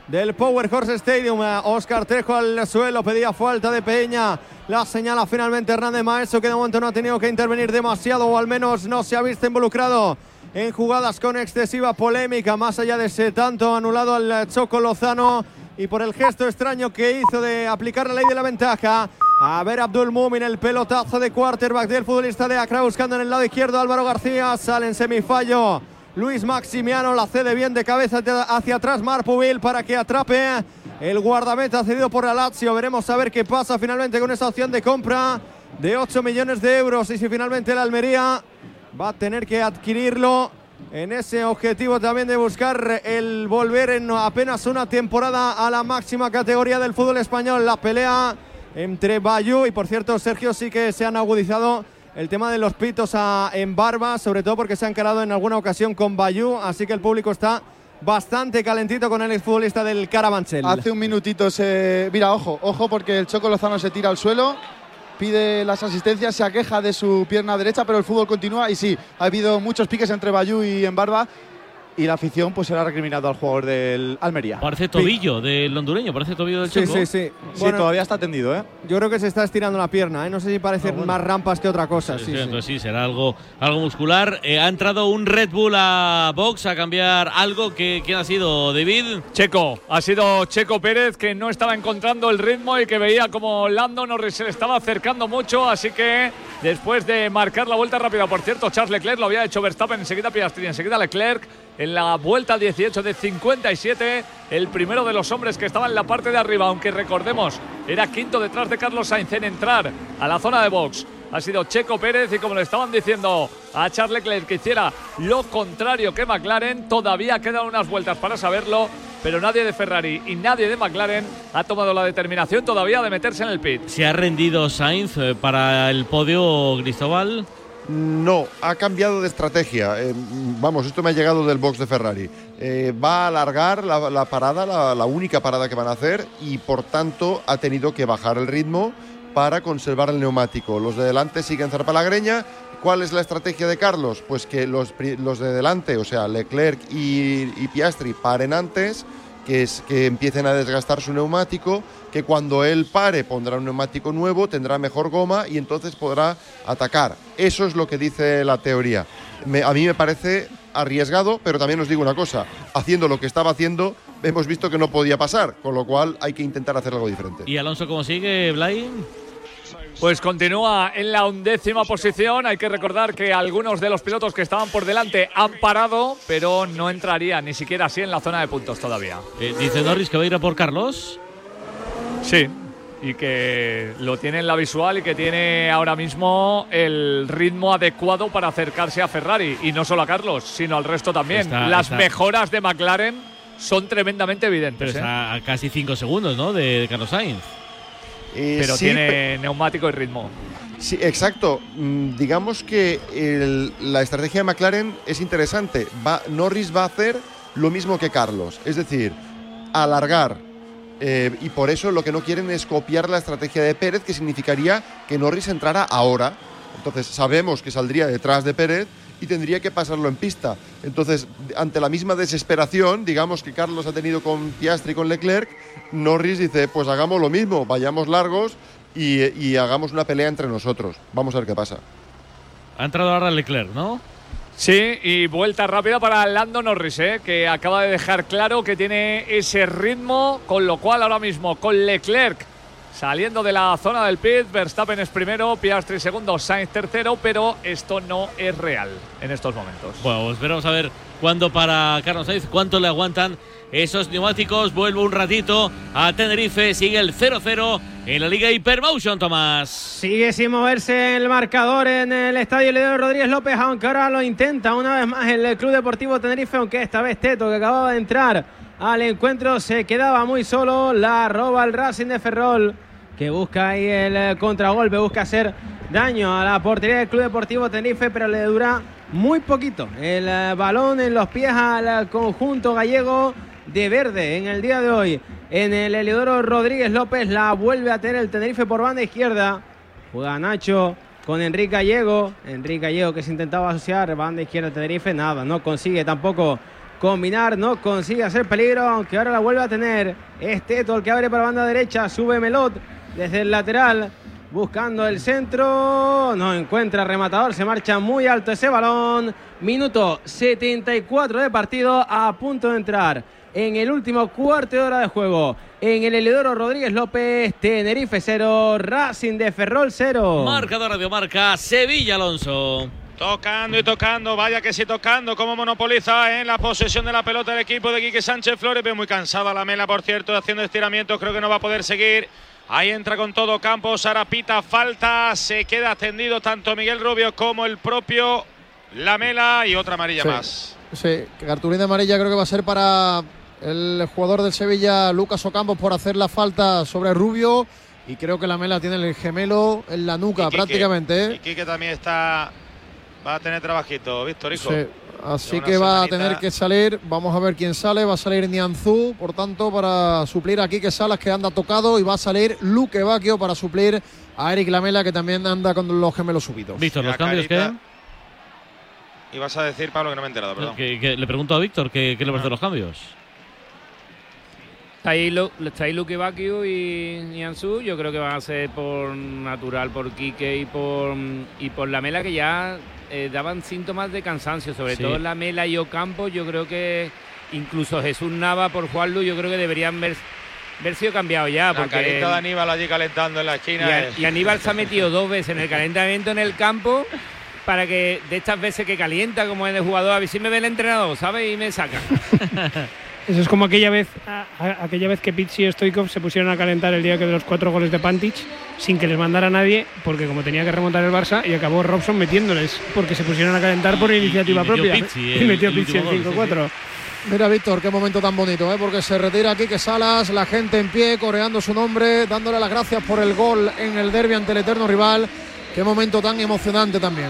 del Power Horse Stadium. Óscar Trejo al suelo, pedía falta de Peña. La señala finalmente Hernández Maeso, que de momento no ha tenido que intervenir demasiado, o al menos no se ha visto involucrado en jugadas con excesiva polémica, más allá de ese tanto anulado al Choco Lozano y por el gesto extraño que hizo de aplicar la ley de la ventaja. A ver Abdul Mumin, el pelotazo de quarterback del futbolista de Accra, buscando en el lado izquierdo Álvaro García, sale en semifallo Luis Maximiano, la cede bien de cabeza hacia atrás Marpubil para que atrape el guardameta cedido por la Lazio. Veremos a ver qué pasa finalmente con esa opción de compra de ocho millones de euros y si finalmente la Almería va a tener que adquirirlo en ese objetivo también de buscar el volver en apenas una temporada a la máxima categoría del fútbol español. La pelea entre Bayou y, por cierto, Sergio, sí que se han agudizado el tema de los pitos a, en Barba, sobre todo porque se han encarado en alguna ocasión con Bayou, así que el público está bastante calentito con el exfutbolista del Carabanchel. Hace un minutito se... Mira, ojo, ojo porque el Choco Lozano se tira al suelo, pide las asistencias, se aqueja de su pierna derecha, pero el fútbol continúa y sí, ha habido muchos piques entre Bayou y Embarba y la afición pues se le ha recriminado al jugador del Almería. Parece tobillo del hondureño, parece tobillo del sí, Choco. Sí, sí, sí. Bueno, todavía está tendido, ¿eh? Yo creo que se está estirando la pierna, ¿eh? No sé si parecen no, bueno. más rampas que otra cosa. Sí, sí, sí, sí. Entonces sí, será algo, algo muscular. Eh, ha entrado un Red Bull a box a cambiar algo. que ¿Quién ha sido, David? Checo. Ha sido Checo Pérez, que no estaba encontrando el ritmo y que veía como Lando Norris se le estaba acercando mucho, así que después de marcar la vuelta rápida, por cierto, Charles Leclerc, lo había hecho Verstappen, enseguida Piastri, enseguida Leclerc, en la vuelta dieciocho de cincuenta y siete, el primero de los hombres que estaba en la parte de arriba, aunque recordemos, era quinto detrás de Carlos Sainz en entrar a la zona de box. Ha sido Checo Pérez y como le estaban diciendo a Charles Leclerc que hiciera lo contrario que McLaren, todavía quedan unas vueltas para saberlo, pero nadie de Ferrari y nadie de McLaren ha tomado la determinación todavía de meterse en el pit. ¿Se ha rendido Sainz para el podio, Cristóbal? No, ha cambiado de estrategia. Eh, vamos, esto me ha llegado del box de Ferrari. Eh, va a alargar la, la parada, la, la única parada que van a hacer, y por tanto ha tenido que bajar el ritmo para conservar el neumático. Los de delante siguen zarpalagreña. ¿Cuál es la estrategia de Carlos? Pues que los, los de delante, o sea, Leclerc y, y Piastri, paren antes, que, es, que empiecen a desgastar su neumático, que cuando él pare pondrá un neumático nuevo, tendrá mejor goma y entonces podrá atacar. Eso es lo que dice la teoría. Me, a mí me parece arriesgado, pero también os digo una cosa, haciendo lo que estaba haciendo, hemos visto que no podía pasar, con lo cual hay que intentar hacer algo diferente. ¿Y Alonso cómo sigue, Blay? Pues continúa en la undécima posición. Hay que recordar que algunos de los pilotos que estaban por delante han parado, pero no entrarían ni siquiera así en la zona de puntos todavía. Eh, dice Norris que va a ir a por Carlos. Sí, y que lo tiene en la visual y que tiene ahora mismo el ritmo adecuado para acercarse a Ferrari. Y no solo a Carlos, sino al resto también. Está, Las está. mejoras de McLaren son tremendamente evidentes. Pero ¿eh? está a casi cinco segundos, ¿no?, de, de Carlos Sainz. Eh, pero sí, tiene pe neumático y ritmo. Sí, exacto. Mm, digamos que el, la estrategia de McLaren es interesante. Va, Norris va a hacer lo mismo que Carlos, es decir, alargar. Eh, y por eso lo que no quieren es copiar la estrategia de Pérez, que significaría que Norris entrara ahora. Entonces sabemos que saldría detrás de Pérez y tendría que pasarlo en pista. Entonces, ante la misma desesperación, digamos, que Carlos ha tenido con Piastri y con Leclerc, Norris dice, pues hagamos lo mismo, vayamos largos y, y hagamos una pelea entre nosotros. Vamos a ver qué pasa. Ha entrado ahora Leclerc, ¿no? Sí, y vuelta rápida para Lando Norris, ¿eh? Que acaba de dejar claro que tiene ese ritmo, con lo cual ahora mismo con Leclerc saliendo de la zona del pit, Verstappen es primero, Piastri segundo, Sainz tercero, pero esto no es real en estos momentos. Bueno, pues veremos a ver cuándo para Carlos Sainz, cuánto le aguantan esos neumáticos. Vuelvo un ratito a Tenerife, sigue el cero cero en la Liga Hypermotion, Tomás. Sigue sin moverse el marcador en el estadio Leonardo Rodríguez López, aunque ahora lo intenta una vez más el Club Deportivo Tenerife, aunque esta vez Teto, que acababa de entrar al encuentro, se quedaba muy solo. La roba el Racing de Ferrol, que busca ahí el contragolpe, busca hacer daño a la portería del Club Deportivo Tenerife, pero le dura muy poquito el balón en los pies al conjunto gallego de verde en el día de hoy. En el Heliodoro Rodríguez López la vuelve a tener el Tenerife por banda izquierda. Juega Nacho con Enrique Gallego. Enrique Gallego que se intentaba asociar, banda izquierda Tenerife, nada, no consigue tampoco combinar, no consigue hacer peligro, aunque ahora la vuelve a tener. Esteto el que abre para banda derecha, sube Melot desde el lateral, buscando el centro, no encuentra rematador, se marcha muy alto ese balón. Minuto setenta y cuatro de partido, a punto de entrar en el último cuarto de hora de juego. En el Heliodoro Rodríguez López, Tenerife cero, Racing de Ferrol cero. Marcador Radio Marca, Sevilla Alonso. Tocando y tocando, vaya que sí tocando, como monopoliza en la posesión de la pelota el equipo de Quique Sánchez Flores. Veo muy cansada la Mela, por cierto, haciendo estiramientos, creo que no va a poder seguir. Ahí entra con todo Campos, ahora pita falta, se queda tendido tanto Miguel Rubio como el propio Lamela, y otra amarilla sí, más. Sí, cartulina amarilla creo que va a ser para el jugador del Sevilla, Lucas Ocampos, por hacer la falta sobre Rubio, y creo que Lamela tiene el gemelo en la nuca, y Quique, prácticamente. ¿eh? Y Quique también está, va a tener trabajito, Víctor, hijo. Sí. Así que va a tener que salir, vamos a ver quién sale, va a salir Nianzú, por tanto, para suplir a Quique Salas, que anda tocado, y va a salir Luque Bacchio para suplir a Eric Lamela, que también anda con los gemelos subidos. Víctor, ¿los cambios qué? Y vas a decir, Pablo, que no me he enterado, perdón. Que, que le pregunto a Víctor, ¿qué, qué le parece ah. los cambios? Está ahí, lo, está ahí Luque Bacchio y Nianzú, yo creo que van a ser por natural, por Quique y por, y por Lamela, que ya... Eh, daban síntomas de cansancio, sobre sí. todo Lamela y Ocampos. Yo creo que incluso Jesús Nava por Juanlu, yo creo que deberían ver, haber sido cambiados ya. La porque carita de Aníbal allí calentando en la esquina. Y, a, y Aníbal se ha metido dos veces en el calentamiento en el campo, para que de estas veces que calienta como es de jugador, a ver si me ve el entrenador, ¿sabes? Y me saca. Eso es como aquella vez a, a, aquella vez que Pizzi y Stoikov se pusieron a calentar el día que de los cuatro goles de Pantic, sin que les mandara nadie, porque como tenía que remontar el Barça, y acabó Robson metiéndoles, porque se pusieron a calentar por iniciativa y, y propia. Pizzi, y metió Pizzi el cinco cuatro. Sí, sí. Mira, Víctor, qué momento tan bonito, ¿eh? Porque se retira Quique Salas, la gente en pie, coreando su nombre, dándole las gracias por el gol en el derbi ante el eterno rival. Qué momento tan emocionante también.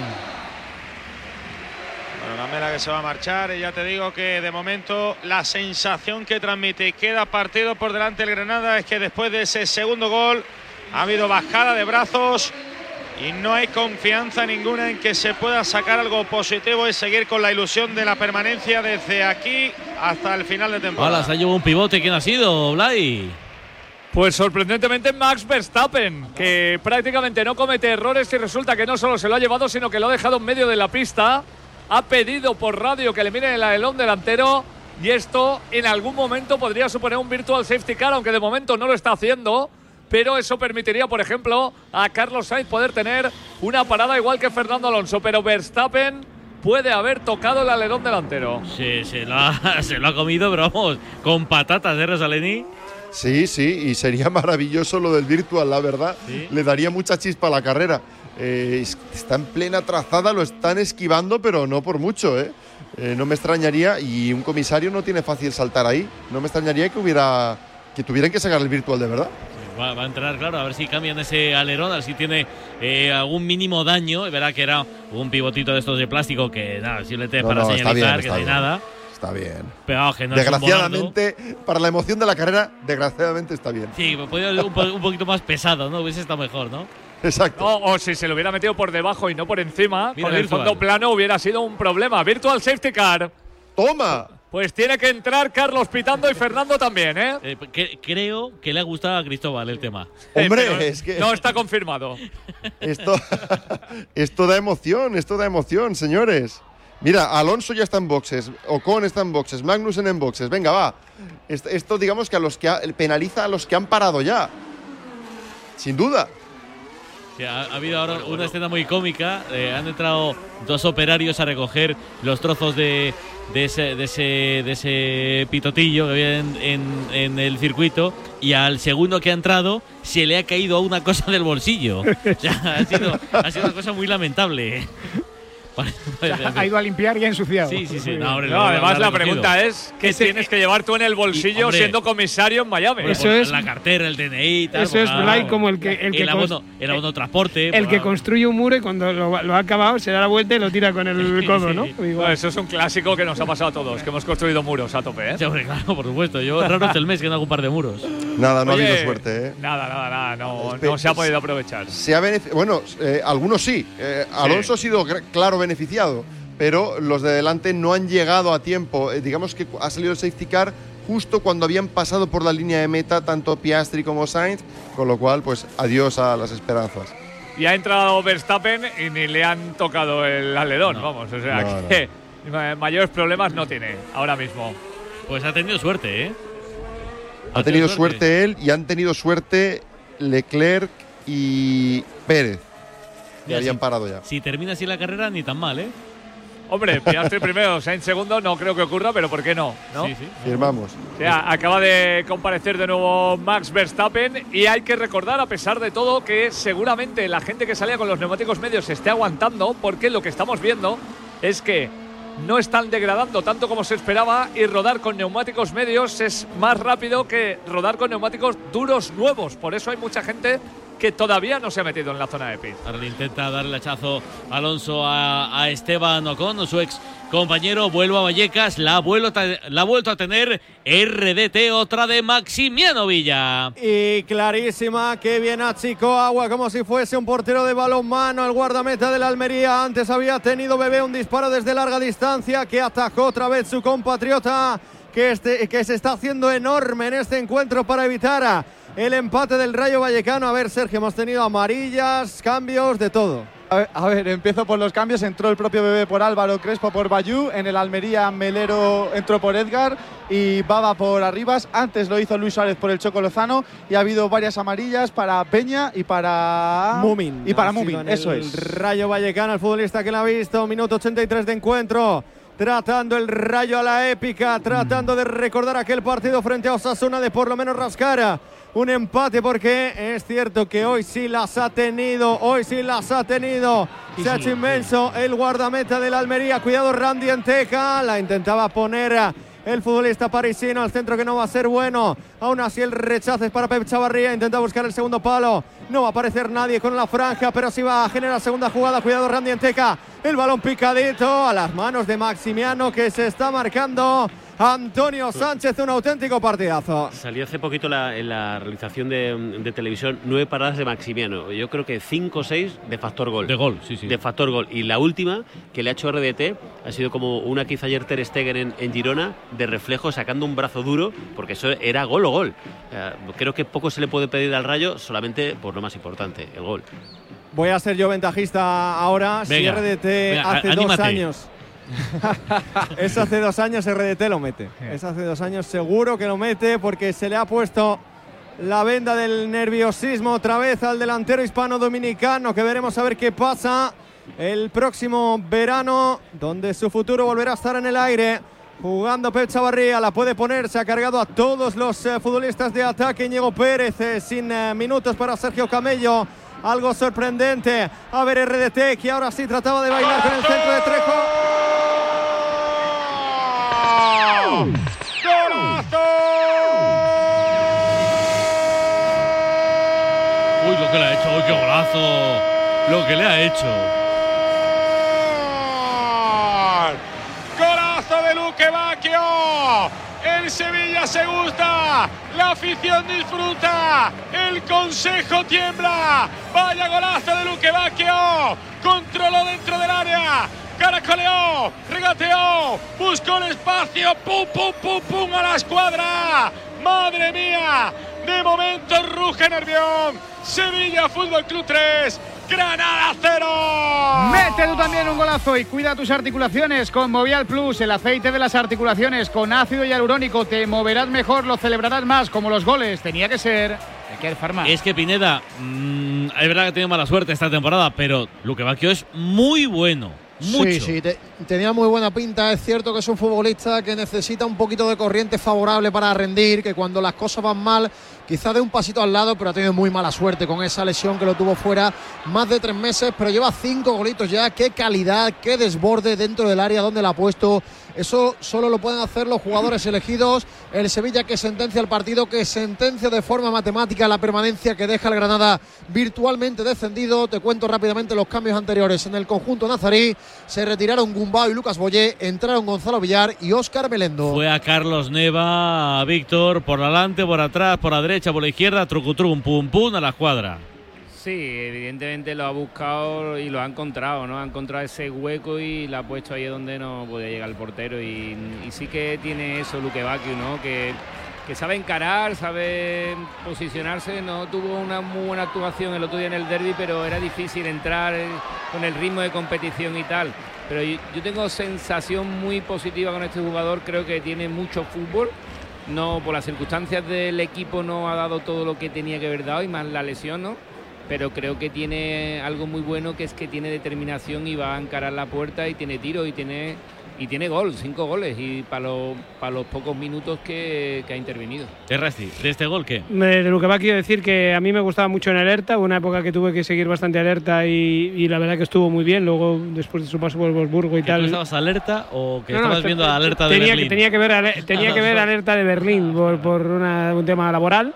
Lamela que se va a marchar, y ya te digo que de momento la sensación que transmite, queda partido por delante el Granada, es que después de ese segundo gol ha habido bajada de brazos y no hay confianza ninguna en que se pueda sacar algo positivo y seguir con la ilusión de la permanencia desde aquí hasta el final de temporada. Hola, se ha llevado un pivote. ¿Quién ha sido, Blay? Pues sorprendentemente Max Verstappen, que prácticamente no comete errores, y resulta que no solo se lo ha llevado, sino que lo ha dejado en medio de la pista. Ha pedido por radio que le miren el alerón delantero, y esto en algún momento podría suponer un virtual safety car, aunque de momento no lo está haciendo, pero eso permitiría, por ejemplo, a Carlos Sainz poder tener una parada igual que Fernando Alonso. Pero Verstappen puede haber tocado el alerón delantero. Sí, se lo ha, se lo ha comido, pero vamos, con patatas de Rosaleni. Sí, sí, y sería maravilloso lo del virtual, la verdad. ¿Sí? Le daría mucha chispa a la carrera. Eh, está en plena trazada, lo están esquivando, pero no por mucho, ¿eh? Eh, no me extrañaría, y un comisario no tiene fácil saltar ahí, no me extrañaría que hubiera que tuvieran que sacar el virtual de verdad. Va, va a entrar, claro, a ver si cambian ese alerón, a ver si tiene eh, algún mínimo daño. Verá que era un pivotito de estos de plástico que nada, simplemente no, para no, señalizar, bien, que no hay nada. Está bien. Pero, que no desgraciadamente, es un para la emoción de la carrera, desgraciadamente está bien. Sí, podría ser un, un poquito más pesado, ¿no? Hubiese estado mejor, ¿no? Exacto. O, o si se lo hubiera metido por debajo y no por encima, mira, con el virtual. Fondo plano hubiera sido un problema. Virtual safety car. ¡Toma! Pues tiene que entrar Carlos pitando, y Fernando también, ¿eh? eh que, creo que le ha gustado a Cristóbal el tema. Hombre, eh, es que… No está confirmado. Esto, esto da emoción, esto da emoción, señores. Mira, Alonso ya está en boxes, Ocon está en boxes, Magnussen en boxes. Venga, va. Esto, esto digamos que a los que ha, penaliza a los que han parado ya. Sin duda. Sí, ha, ha habido ahora una escena muy cómica. Eh, han entrado dos operarios a recoger los trozos de, de, ese, de, ese, de ese pitotillo que había en, en, en el circuito, y al segundo que ha entrado se le ha caído una cosa del bolsillo. O sea, ha, sido, ha sido una cosa muy lamentable. O sea, ha ido a limpiar y ha ensuciado. Sí, sí, sí. No, hombre, no, además la pregunta es ¿qué Ese, tienes que llevar tú en el bolsillo y, hombre, siendo comisario en Miami? Bueno, eso es la cartera, el D N I, tal, eso es Blay, como el que el, que el abono, el abono transporte. El que construye un muro y cuando lo, lo ha acabado se da la vuelta y lo tira con el codo, ¿no? Bueno, eso es un clásico que nos ha pasado a todos, que hemos construido muros a tope, ¿eh? Sí, hombre, claro, por supuesto. Yo raro es el mes que no hago un par de muros. Nada, no Oye, ha habido suerte, ¿eh? Nada, nada, nada. No, no se ha podido aprovechar. Se ha bueno, eh, algunos sí. Eh, Alonso sí. ha sido claro beneficiado. pero los de delante no han llegado a tiempo. Eh, digamos que ha salido el safety car justo cuando habían pasado por la línea de meta tanto Piastri como Sainz, con lo cual, pues adiós a las esperanzas. Y ha entrado Verstappen y ni le han tocado el alerón, no. vamos, o sea no, que no. mayores problemas no tiene ahora mismo. Pues ha tenido suerte, ¿eh? Ha, ha tenido suerte. suerte él y han tenido suerte Leclerc y Pérez. Y habían si, parado ya. Si termina así la carrera, ni tan mal, ¿eh? Hombre, Piastri primero, Sainz segundo, no creo que ocurra, pero ¿por qué no? ¿no? Sí, sí. Firmamos. O sea, acaba de comparecer de nuevo Max Verstappen y hay que recordar, a pesar de todo, que seguramente la gente que salía con los neumáticos medios se esté aguantando, porque lo que estamos viendo es que no están degradando tanto como se esperaba y rodar con neumáticos medios es más rápido que rodar con neumáticos duros nuevos. Por eso hay mucha gente que todavía no se ha metido en la zona de pit. Ahora le intenta dar el hachazo Alonso a, a Esteban Ocon, su ex compañero. Vuelve a Vallecas, la ha, vuelto a, la ha vuelto a tener R D T, otra de Maximiano Villa. Y clarísima, que bien achicó agua como si fuese un portero de balonmano. El guardameta de la Almería antes había tenido Bebé un disparo desde larga distancia que atajó otra vez su compatriota, que, este, que se está haciendo enorme en este encuentro para evitar el empate del Rayo Vallecano. A ver, Sergio, hemos tenido amarillas, cambios, de todo. A ver, a ver, empiezo por los cambios. Entró el propio Bebé por Álvaro, Crespo por Bayú. En el Almería, Melero entró por Edgar y Baba por Arribas. Antes lo hizo Luis Suárez por el Choco Lozano. Y ha habido varias amarillas para Peña y para Mumin. Y para Mumin, eso el es. Rayo Vallecano, el futbolista que lo ha visto. Minuto ochenta y tres de encuentro. Tratando el Rayo a la épica, tratando de recordar aquel partido frente a Osasuna, de por lo menos rascar un empate, porque es cierto que hoy sí las ha tenido, hoy sí las ha tenido. Sí, Se ha hecho sí, inmenso sí. el guardameta de la Almería. Cuidado, Randy Enteca, la intentaba poner el futbolista parisino al centro, que no va a ser bueno. Aún así el rechazo es para Pep Chavarría, intenta buscar el segundo palo. No va a aparecer nadie con la franja, pero sí va a generar segunda jugada. Cuidado, Randy Enteca, el balón picadito a las manos de Maximiano, que se está marcando Antonio Sánchez. Un auténtico partidazo. Salió hace poquito la, en la realización de, de televisión nueve paradas de Maximiano. Yo creo que cinco o seis de factor gol. De gol, sí, sí. De factor gol. Y la última que le ha hecho R D T ha sido como una que hizo ayer Ter Stegen en, en Girona, de reflejo, sacando un brazo duro, porque eso era gol o gol. Eh, creo que poco se le puede pedir al Rayo, solamente por lo más importante, el gol. Voy a ser yo ventajista ahora. Venga, si R D T venga, hace anímate. dos años es hace dos años R D T lo mete. Es hace dos años seguro que lo mete, porque se le ha puesto la venda del nerviosismo otra vez al delantero hispano-dominicano, que veremos a ver qué pasa el próximo verano, donde su futuro volverá a estar en el aire. Jugando Pep Chavarría, la puede poner, se ha cargado a todos los eh, futbolistas de ataque. Íñigo Pérez eh, sin eh, minutos para Sergio Camello. Algo sorprendente. A ver, R D T, que ahora sí trataba de bailar con el centro de Trejo. ¡Golazo! Uy, lo que le ha hecho, uy, qué golazo. Lo que le ha hecho. ¡Golazo de Luque Bacchio! El Sevilla se gusta, la afición disfruta, el consejo tiembla. Vaya golazo de Luque Bacchio, controló dentro del área, caracoleó, regateó, buscó el espacio, pum, pum, pum, pum a la escuadra. Madre mía, de momento ruge Nervión. Sevilla Fútbol Club tres, Granada cero. Mete tú también un golazo y cuida tus articulaciones con Movial Plus, el aceite de las articulaciones con ácido hialurónico. Te moverás mejor, lo celebrarás más, como los goles. Tenía que ser de Care Pharma. Es que Pineda, mmm, es verdad que ha tenido mala suerte esta temporada, pero Luque Bacchio es muy bueno. Mucho. Sí, sí, te, tenía muy buena pinta. Es cierto que es un futbolista que necesita un poquito de corriente favorable para rendir, que cuando las cosas van mal quizá dé un pasito al lado, pero ha tenido muy mala suerte con esa lesión que lo tuvo fuera más de tres meses, pero lleva cinco golitos ya. Qué calidad, qué desborde dentro del área donde la ha puesto. Eso solo lo pueden hacer los jugadores elegidos. El Sevilla, que sentencia el partido, que sentencia de forma matemática la permanencia, que deja el Granada virtualmente descendido. Te cuento rápidamente los cambios anteriores. En el conjunto nazarí se retiraron Gumbau y Lucas Boyé, entraron Gonzalo Villar y Óscar Melendo. Fue a Carlos Neva, a Víctor, por delante, por atrás, por la derecha, por la izquierda, trucutrum, pum pum a la escuadra. Sí, evidentemente lo ha buscado y lo ha encontrado, ¿no? Ha encontrado ese hueco y lo ha puesto ahí donde no podía llegar el portero. Y, y sí que tiene eso Luque Bacchio, ¿no? Que, que sabe encarar, sabe posicionarse. No tuvo una muy buena actuación el otro día en el derbi, pero era difícil entrar con el ritmo de competición y tal. Pero yo, yo tengo sensación muy positiva con este jugador, creo que tiene mucho fútbol. No, por las circunstancias del equipo no ha dado todo lo que tenía que haber dado y más la lesión, ¿no? Pero creo que tiene algo muy bueno, que es que tiene determinación y va a encarar la puerta y tiene tiro y tiene y tiene gol, cinco goles y para los para los pocos minutos que, que ha intervenido. Errasti, ¿de este gol qué? De lo que va quiero decir que a mí me gustaba mucho en Alerta, una época que tuve que seguir bastante Alerta y, y la verdad que estuvo muy bien, luego después de su paso por Wolfsburgo y tal. ¿Tú estabas Alerta o que no, estabas no, viendo a Alerta de tenía Berlín? Que, tenía que ver, tenía que ver Alerta de Berlín por, por una, un tema laboral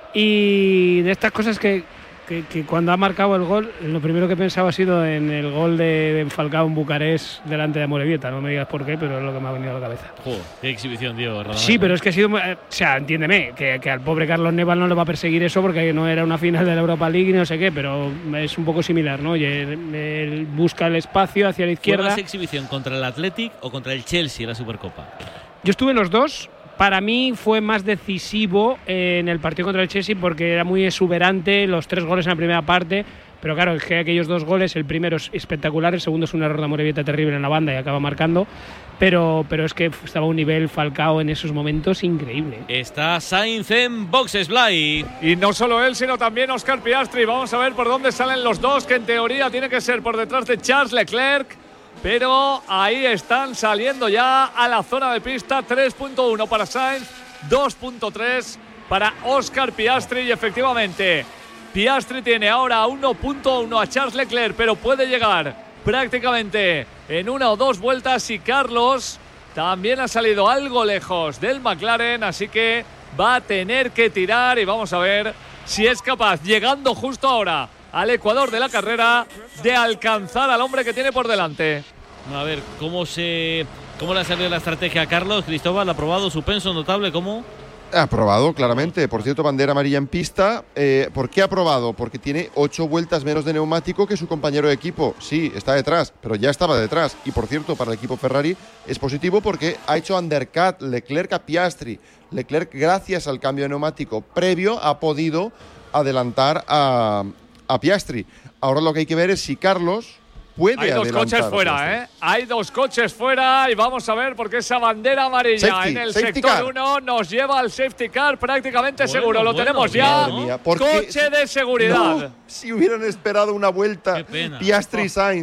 y de estas cosas que Que, que cuando ha marcado el gol, lo primero que pensaba ha sido en el gol de, de Falcao en Bucarest delante de Amorebieta. No me digas por qué, pero es lo que me ha venido a la cabeza. Joder, qué exhibición dio Radamel. Sí, pero es que ha sido... O sea, entiéndeme, que, que al pobre Carlos Neval no le va a perseguir eso porque no era una final de la Europa League y no sé qué, pero es un poco similar, ¿no? Y él, él busca el espacio hacia la izquierda. ¿Fue más exhibición contra el Athletic o contra el Chelsea en la Supercopa? Yo estuve en los dos. Para mí fue más decisivo en el partido contra el Chelsea porque era muy exuberante, los tres goles en la primera parte, pero claro, es que aquellos dos goles, el primero es espectacular, el segundo es un error de Amorebieta terrible en la banda y acaba marcando, pero, pero es que estaba a un nivel Falcao en esos momentos increíble. Está Sainz en boxes, Blay. Y no solo él, sino también Óscar Piastri. Vamos a ver por dónde salen los dos, que en teoría tiene que ser por detrás de Charles Leclerc. Pero ahí están saliendo ya a la zona de pista. tres punto uno para Sainz, dos punto tres para Óscar Piastri. Y efectivamente, Piastri tiene ahora uno punto uno a Charles Leclerc, pero puede llegar prácticamente en una o dos vueltas. Y Carlos también ha salido algo lejos del McLaren, así que va a tener que tirar. Y vamos a ver si es capaz, llegando justo ahora al ecuador de la carrera, de alcanzar al hombre que tiene por delante. A ver, ¿cómo se cómo le ha salido la estrategia a Carlos? Cristóbal, ¿ha probado su penso notable? ¿Cómo? Ha probado, claramente. Por cierto, bandera amarilla en pista. Eh, ¿Por qué ha probado? Porque tiene ocho vueltas menos de neumático que su compañero de equipo. Sí, está detrás, pero ya estaba detrás. Y por cierto, para el equipo Ferrari es positivo porque ha hecho undercut Leclerc a Piastri. Leclerc, gracias al cambio de neumático previo, ha podido adelantar a... a Piastri. Ahora lo que hay que ver es si Carlos puede Hay dos adelantar coches fuera, ¿eh? Hay dos coches fuera y vamos a ver porque esa bandera amarilla safety, en el safety sector car. uno nos lleva al safety car prácticamente Bueno, seguro. Lo bueno, tenemos ya. Mía, porque Coche de seguridad. No, si hubieran esperado una vuelta, Piastri y Sainz.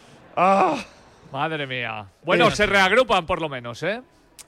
Ah. Madre mía. Bueno, Eh. se reagrupan por lo menos, ¿eh?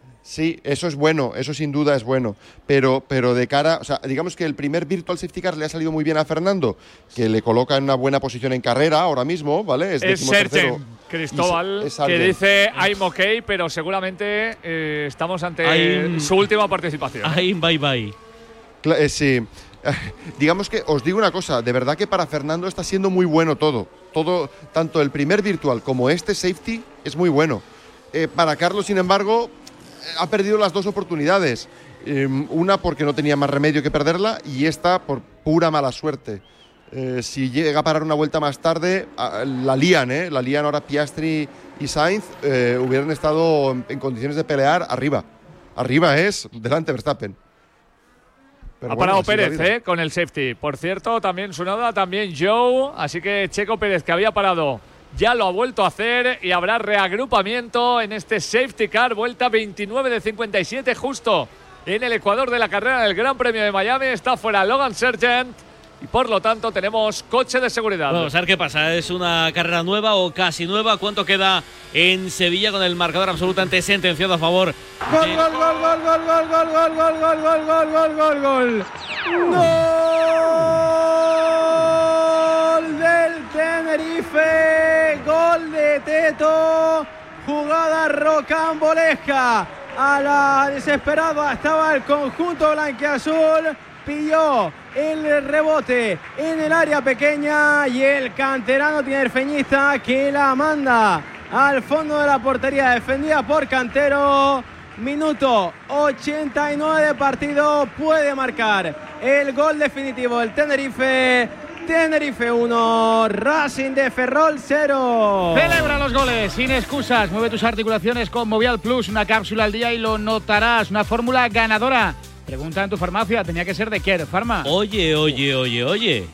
Sí, eso es bueno, eso sin duda es bueno. Pero, pero de cara, o sea, digamos que el primer Virtual Safety Car le ha salido muy bien a Fernando, que le coloca en una buena posición en carrera ahora mismo, ¿vale? Es decimotercero. Sergen Cristóbal, Es- es que alguien. dice I'm ok, pero seguramente eh, estamos ante I'm- su última participación. I'm bye bye. Cla- eh, sí. Digamos que os digo una cosa, de verdad que para Fernando está siendo muy bueno todo. Todo, tanto el primer Virtual como este Safety es muy bueno. Eh, para Carlos, sin embargo, ha perdido las dos oportunidades. Eh, una porque no tenía más remedio que perderla y esta por pura mala suerte. Eh, si llega a parar una vuelta más tarde, a- la lían, ¿eh? La lían ahora Piastri y Sainz. Eh, hubieran estado en, en condiciones de pelear arriba. Arriba es delante Verstappen. Pero Ha bueno, parado así es la Pérez, vida. ¿eh? Con el safety. Por cierto, también su nada, también Joe. Así que Checo Pérez, que había parado, ya lo ha vuelto a hacer y habrá reagrupamiento en este safety car. Vuelta veintinueve de cincuenta y siete, justo en el ecuador de la carrera del Gran Premio de Miami. Está fuera Logan Sargent y por lo tanto tenemos coche de seguridad. Vamos a ver qué pasa. ¿Es una carrera nueva o casi nueva? ¿Cuánto queda en Sevilla con el marcador absolutamente sentenciado a favor? Gol, gol, gol, gol, gol, gol, gol, gol, gol, gol, gol, gol, gol, gol, gol. Gol del Tenerife, gol de Teto, jugada rocambolesca. A la desesperada estaba el conjunto blanquiazul, pilló el rebote en el área pequeña y el canterano tinerfeñista que la manda al fondo de la portería, defendida por Cantero. Minuto ochenta y nueve de partido, puede marcar el gol definitivo del Tenerife Tenerife uno, Racing de Ferrol cero. Celebra los goles sin excusas. Mueve tus articulaciones con Movial Plus, una cápsula al día y lo notarás. Una fórmula ganadora. Pregunta en tu farmacia, tenía que ser de Care Pharma. Oye, oye, oye, oye.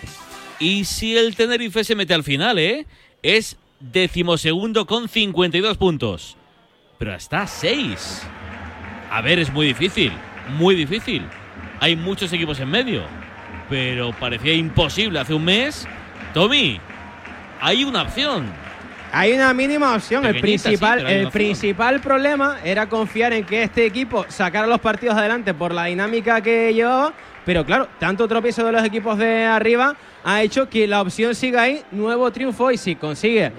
¿Y si el Tenerife se mete al final, eh? Es decimosegundo con cincuenta y dos puntos. Pero hasta seis. A ver, es muy difícil. Muy difícil. Hay muchos equipos en medio. Pero parecía imposible hace un mes. Tommy, hay una opción. Hay una mínima opción. Pequeñita, el principal, sí, el el principal problema era confiar en que este equipo sacara los partidos adelante por la dinámica que llevaba. Pero claro, tanto tropiezo de los equipos de arriba ha hecho que la opción siga ahí. Nuevo triunfo y si consigue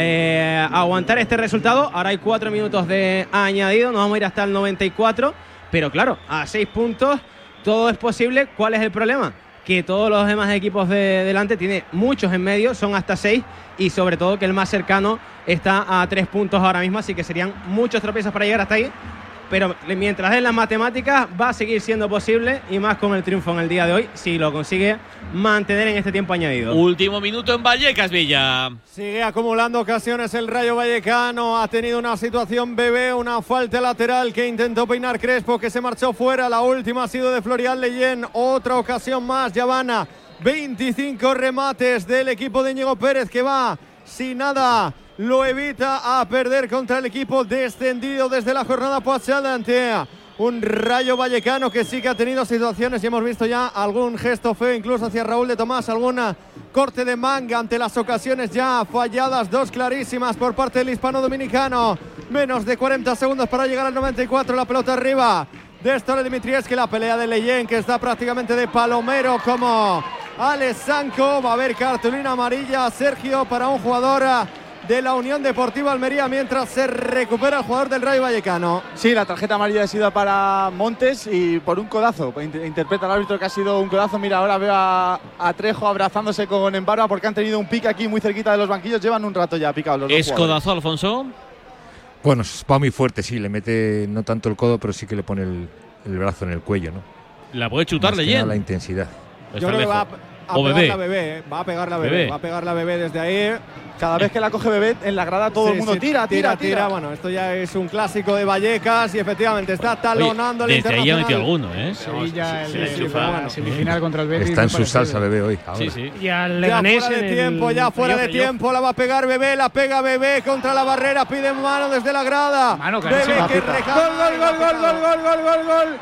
eh, aguantar este resultado, ahora hay cuatro minutos de añadido. Nos vamos a ir hasta el noventa y cuatro. Pero claro, a seis puntos todo es posible. ¿Cuál es el problema? Que todos los demás equipos de delante tiene muchos en medio, son hasta seis, y sobre todo que el más cercano está a tres puntos ahora mismo, así que serían muchos tropiezos para llegar hasta ahí. Pero mientras den las matemáticas va a seguir siendo posible, y más con el triunfo en el día de hoy, si lo consigue mantener en este tiempo añadido. Último minuto en Vallecas, Villa. Sigue acumulando ocasiones el Rayo Vallecano. Ha tenido una situación bebé, una falta lateral que intentó peinar Crespo, que se marchó fuera. La última ha sido de Florian Leyen. Otra ocasión más, ya van a veinticinco remates del equipo de Íñigo Pérez, que va sin nada. Lo evita a perder contra el equipo descendido desde la jornada pasada ante un Rayo Vallecano que sí que ha tenido situaciones y hemos visto ya algún gesto feo incluso hacia Raúl de Tomás, alguna corte de manga ante las ocasiones ya falladas, dos clarísimas por parte del hispano dominicano. Menos de cuarenta segundos para llegar al noventa y cuatro, la pelota arriba de Stole Dimitrievski, la pelea de Leyen que está prácticamente de palomero como Alex Sanco. Va a haber cartulina amarilla, Sergio, para un jugador de la Unión Deportiva Almería mientras se recupera el jugador del Rayo Vallecano. Sí, la tarjeta amarilla ha sido para Montes y por un codazo. Interpreta el árbitro que ha sido un codazo. Mira, ahora veo a, a Trejo abrazándose con Embarba porque han tenido un pique aquí muy cerquita de los banquillos. Llevan un rato ya picados los dos ¿Es codazo, Alfonso? Bueno, va muy fuerte, sí. Le mete no tanto el codo, pero sí que le pone el, el brazo en el cuello, ¿no? La puede chutar Leyen. La intensidad. Yo creo que va a, a o pegar bebé. la bebé, ¿eh? Va a pegar la bebé, bebé. va a pegar la bebé desde ahí. Cada vez que la coge Bebé en la grada todo Sí, el mundo sí, tira, tira, tira, tira. Bueno, esto ya es un clásico de Vallecas y efectivamente está talonando Oye, el desde ahí ya Internacional. metió alguno, ¿eh? Sevilla, Sí, sí, el, sí, el- pero bueno. semifinal contra el Betis. Está en muy su parecido. salsa, Bebé, hoy. Ahora. Sí, sí. Y al Ya Leganés fuera de en tiempo, el ya fuera de playoff, playoff. tiempo, la va a pegar Bebé, la pega Bebé contra la barrera, pide mano desde la grada. Mano, Bebé clarísima. que recarga. Gol, gol, gol, gol, gol, gol, gol, gol, gol.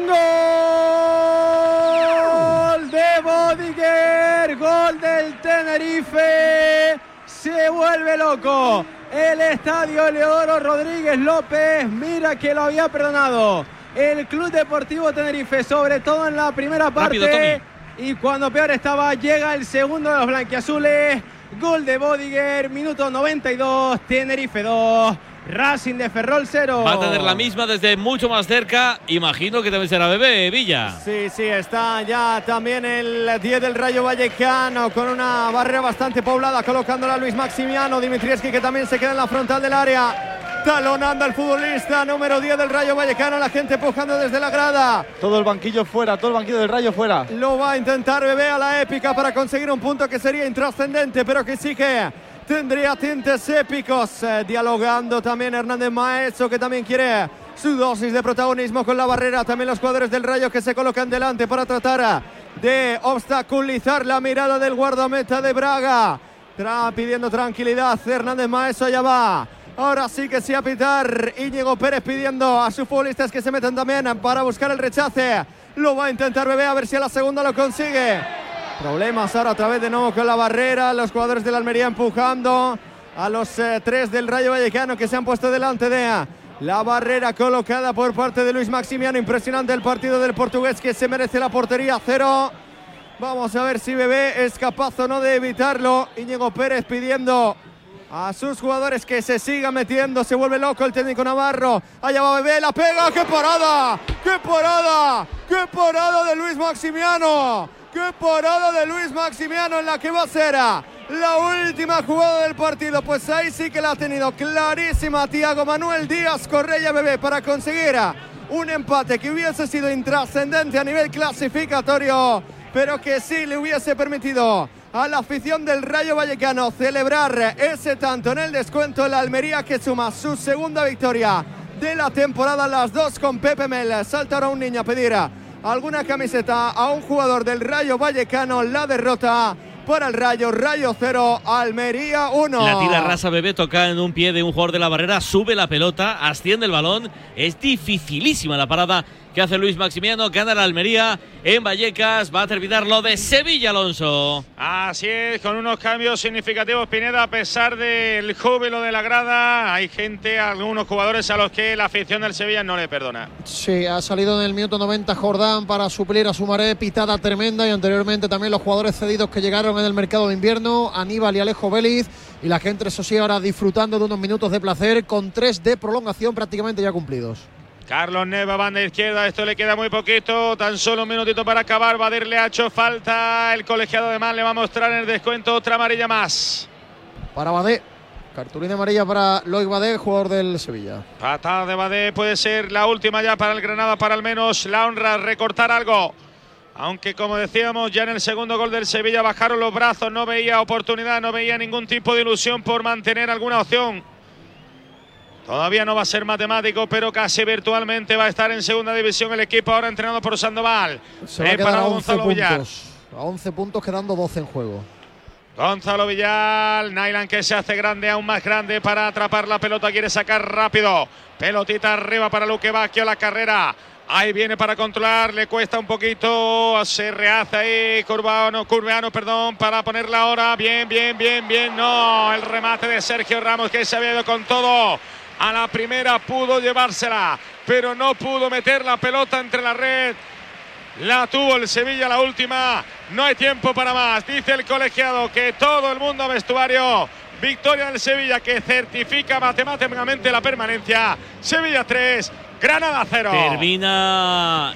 Gol de Bodiger, gol del Tenerife. Se vuelve loco el estadio Leodoro Rodríguez López. Mira que lo había perdonado el Club Deportivo Tenerife, sobre todo en la primera parte. Rápido, y cuando peor estaba, llega el segundo de los blanquiazules. Gol de Bodiger, minuto noventa y dos, Tenerife dos, Racing de Ferrol cero. Va a tener la misma desde mucho más cerca. Imagino que también será Bebé, Villa. Sí, sí, está ya también el diez del Rayo Vallecano con una barrera bastante poblada, colocándola a Luis Maximiano Dimitrievski, que también se queda en la frontal del área, talonando al futbolista número diez del Rayo Vallecano, la gente empujando desde la grada. Todo el banquillo fuera, todo el banquillo del Rayo fuera. Lo va a intentar Bebé a la épica para conseguir un punto que sería intrascendente, pero que sí que tendría tintes épicos. Eh, dialogando también Hernández Maeso, que también quiere su dosis de protagonismo con la barrera. También los jugadores del Rayo que se colocan delante para tratar de obstaculizar la mirada del guardameta de Braga. Tra pidiendo tranquilidad, Hernández Maeso allá va. Ahora sí que sí a pitar. Íñigo Pérez pidiendo a sus futbolistas que se metan también para buscar el rechace. Lo va a intentar Bebé, a ver si a la segunda lo consigue. Problemas ahora otra vez de nuevo con la barrera. Los jugadores de la Almería empujando a los eh, tres del Rayo Vallecano que se han puesto delante de la barrera colocada por parte de Luis Maximiano. Impresionante el partido del portugués, que se merece la portería cero. Vamos a ver si Bebé es capaz o no de evitarlo. Íñigo Pérez pidiendo a sus jugadores que se sigan metiendo. Se vuelve loco el técnico navarro. Allá va Bebé, la pega. ¡Qué parada! ¡Qué parada! ¡Qué parada de Luis Maximiano! ¡Qué parada de Luis Maximiano en la que va a ser la última jugada del partido! Pues ahí sí que la ha tenido clarísima Thiago Manuel Díaz Correia Bebé para conseguir un empate que hubiese sido intrascendente a nivel clasificatorio. pero que sí le hubiese permitido a la afición del Rayo Vallecano celebrar ese tanto en el descuento. La Almería, que suma su segunda victoria de la temporada, las dos con Pepe Mel. Salta ahora un niño a pedir alguna camiseta a un jugador del Rayo Vallecano. La derrota para el Rayo, Rayo cero, Almería uno. La tira rasa Bebé, toca en un pie de un jugador de la barrera, sube la pelota, asciende el balón. Es dificilísima la parada que hace Luis Maximiano. Gana la Almería en Vallecas. Va a terminar lo de Sevilla, Alonso. Así es, con unos cambios significativos, Pineda, a pesar del júbilo de la grada. Hay gente, algunos jugadores a los que la afición del Sevilla no le perdona. Sí, ha salido en el minuto noventa Jordán para suplir a Sumaré, pitada tremenda, y anteriormente también los jugadores cedidos que llegaron en el mercado de invierno, Aníbal y Alejo Vélez, y la gente, eso sí, ahora disfrutando de unos minutos de placer con tres de prolongación prácticamente ya cumplidos. Carlos Neva, banda izquierda, esto le queda muy poquito, tan solo un minutito para acabar. Badir le ha hecho falta, el colegiado de Mal le va a mostrar en el descuento otra amarilla más. Para Badé, cartulina amarilla para Loic Badé, jugador del Sevilla. Patada de Badé, puede ser la última ya para el Granada, para al menos la honra, recortar algo. Aunque, como decíamos, ya en el segundo gol del Sevilla bajaron los brazos, no veía oportunidad, no veía ningún tipo de ilusión por mantener alguna opción. Todavía no va a ser matemático, pero casi virtualmente va a estar en segunda división el equipo, ahora entrenado por Sandoval. Se va a quedar a once puntos, a once puntos, quedando doce en juego. Gonzalo Villal, Nailan, que se hace grande, aún más grande para atrapar la pelota, quiere sacar rápido. Pelotita arriba para Luque Bacchio, la carrera. Ahí viene para controlar, le cuesta un poquito, se rehace ahí Curveano, Curveano, perdón, para ponerla ahora. Bien, bien, bien, bien, no, el remate de Sergio Ramos, que se había ido con todo. A la primera pudo llevársela, pero no pudo meter la pelota entre la red. La tuvo el Sevilla la última. No hay tiempo para más. Dice el colegiado que todo el mundo a vestuario. Victoria del Sevilla, que certifica matemáticamente la permanencia. Sevilla tres, Granada cero. Termina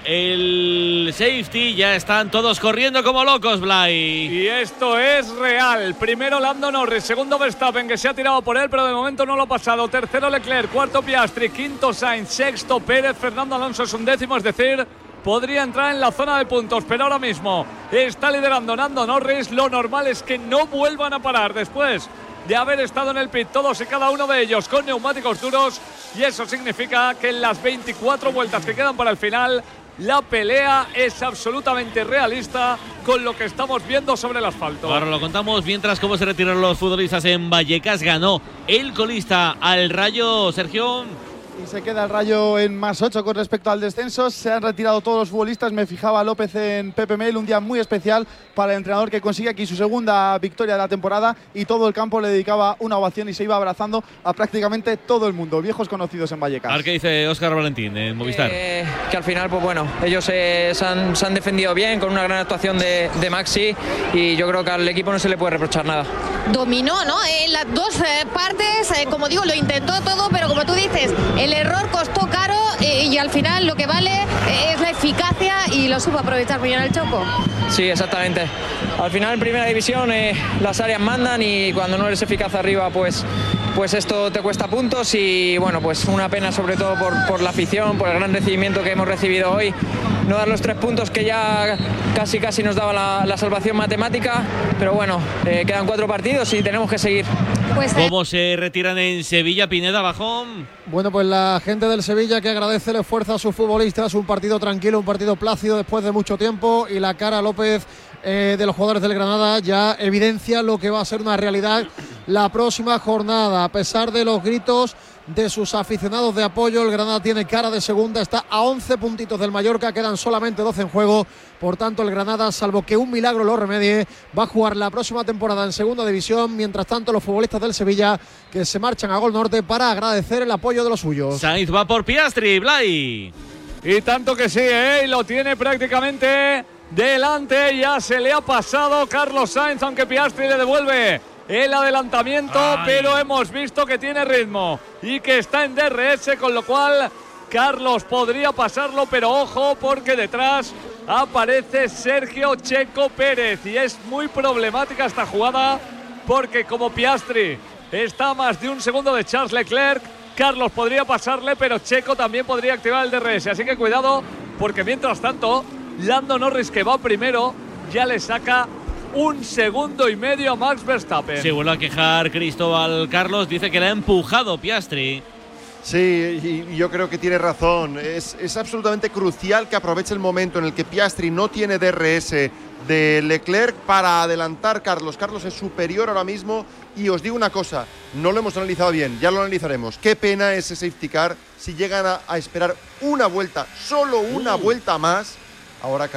el safety, ya están todos corriendo como locos, Blay. Y esto es real. Primero Lando Norris, segundo Verstappen, que se ha tirado por él, pero de momento no lo ha pasado. Tercero Leclerc, cuarto Piastri, quinto Sainz, sexto Pérez, Fernando Alonso es un décimo, es decir, podría entrar en la zona de puntos, pero ahora mismo está liderando Lando Norris. Lo normal es que no vuelvan a parar después de haber estado en el pit todos y cada uno de ellos con neumáticos duros, y eso significa que en las veinticuatro vueltas que quedan para el final la pelea es absolutamente realista con lo que estamos viendo sobre el asfalto. Ahora lo contamos mientras cómo se retiraron los futbolistas en Vallecas. Ganó el colista al Rayo, Sergio. Y se queda el Rayo en más ocho con respecto al descenso. Se han retirado todos los futbolistas. Me fijaba López en Pepe Mel, un día muy especial para el entrenador, que consigue aquí su segunda victoria de la temporada, y todo el campo le dedicaba una ovación y se iba abrazando a prácticamente todo el mundo, viejos conocidos en Vallecas. A ver qué dice Óscar Valentín en Movistar. Eh, que al final, pues bueno, ellos eh, se, han, se han defendido bien con una gran actuación de, de Maxi, y yo creo que al equipo no se le puede reprochar nada. Dominó, ¿no? En las dos eh, partes, eh, como digo, lo intentó todo, pero como tú dices, el error costó caro, eh, y al final lo que vale eh, es la eficacia, y lo supo aprovechar muy bien el Choco. Sí, exactamente. Al final en primera división eh, las áreas mandan, y cuando no eres eficaz arriba, pues, pues esto te cuesta puntos, y bueno, pues una pena sobre todo por, por la afición, por el gran recibimiento que hemos recibido hoy. No dar los tres puntos que ya casi casi nos daba la, la salvación matemática, pero bueno, eh, quedan cuatro partidos y tenemos que seguir. Pues, eh. ¿Cómo se retiran en Sevilla, Pineda, Bajón? Bueno, pues la gente del Sevilla, que agradece el esfuerzo a sus futbolistas, un partido tranquilo, un partido plácido después de mucho tiempo, y la cara López eh, de los jugadores del Granada ya evidencia lo que va a ser una realidad la próxima jornada. A pesar de los gritos de sus aficionados de apoyo, el Granada tiene cara de segunda, está a once puntitos del Mallorca, quedan solamente doce en juego. Por tanto, el Granada, salvo que un milagro lo remedie, va a jugar la próxima temporada en segunda división. Mientras tanto, los futbolistas del Sevilla, que se marchan a Gol Norte para agradecer el apoyo de los suyos. Sainz va por Piastri, Blay. Y tanto que sí, ¿eh? Y lo tiene prácticamente delante, ya se le ha pasado Carlos Sainz, aunque Piastri le devuelve el adelantamiento. Ay. Pero hemos visto que tiene ritmo y que está en D R S, con lo cual Carlos podría pasarlo, pero ojo, porque detrás aparece Sergio Checo Pérez, y es muy problemática esta jugada, porque como Piastri está a más de un segundo de Charles Leclerc, Carlos podría pasarle, pero Checo también podría activar el D R S, así que cuidado, porque mientras tanto Lando Norris, que va primero, ya le saca un segundo y medio a Max Verstappen. Se vuelve a quejar Cristóbal Carlos, dice que le ha empujado Piastri. Sí, y yo creo que tiene razón. Es, es absolutamente crucial que aproveche el momento en el que Piastri no tiene D R S de Leclerc para adelantar Carlos. Carlos es superior ahora mismo y os digo una cosa, no lo hemos analizado bien, ya lo analizaremos. Qué pena ese safety car si llegan a, a esperar una vuelta, solo una uh. vuelta más. Ahora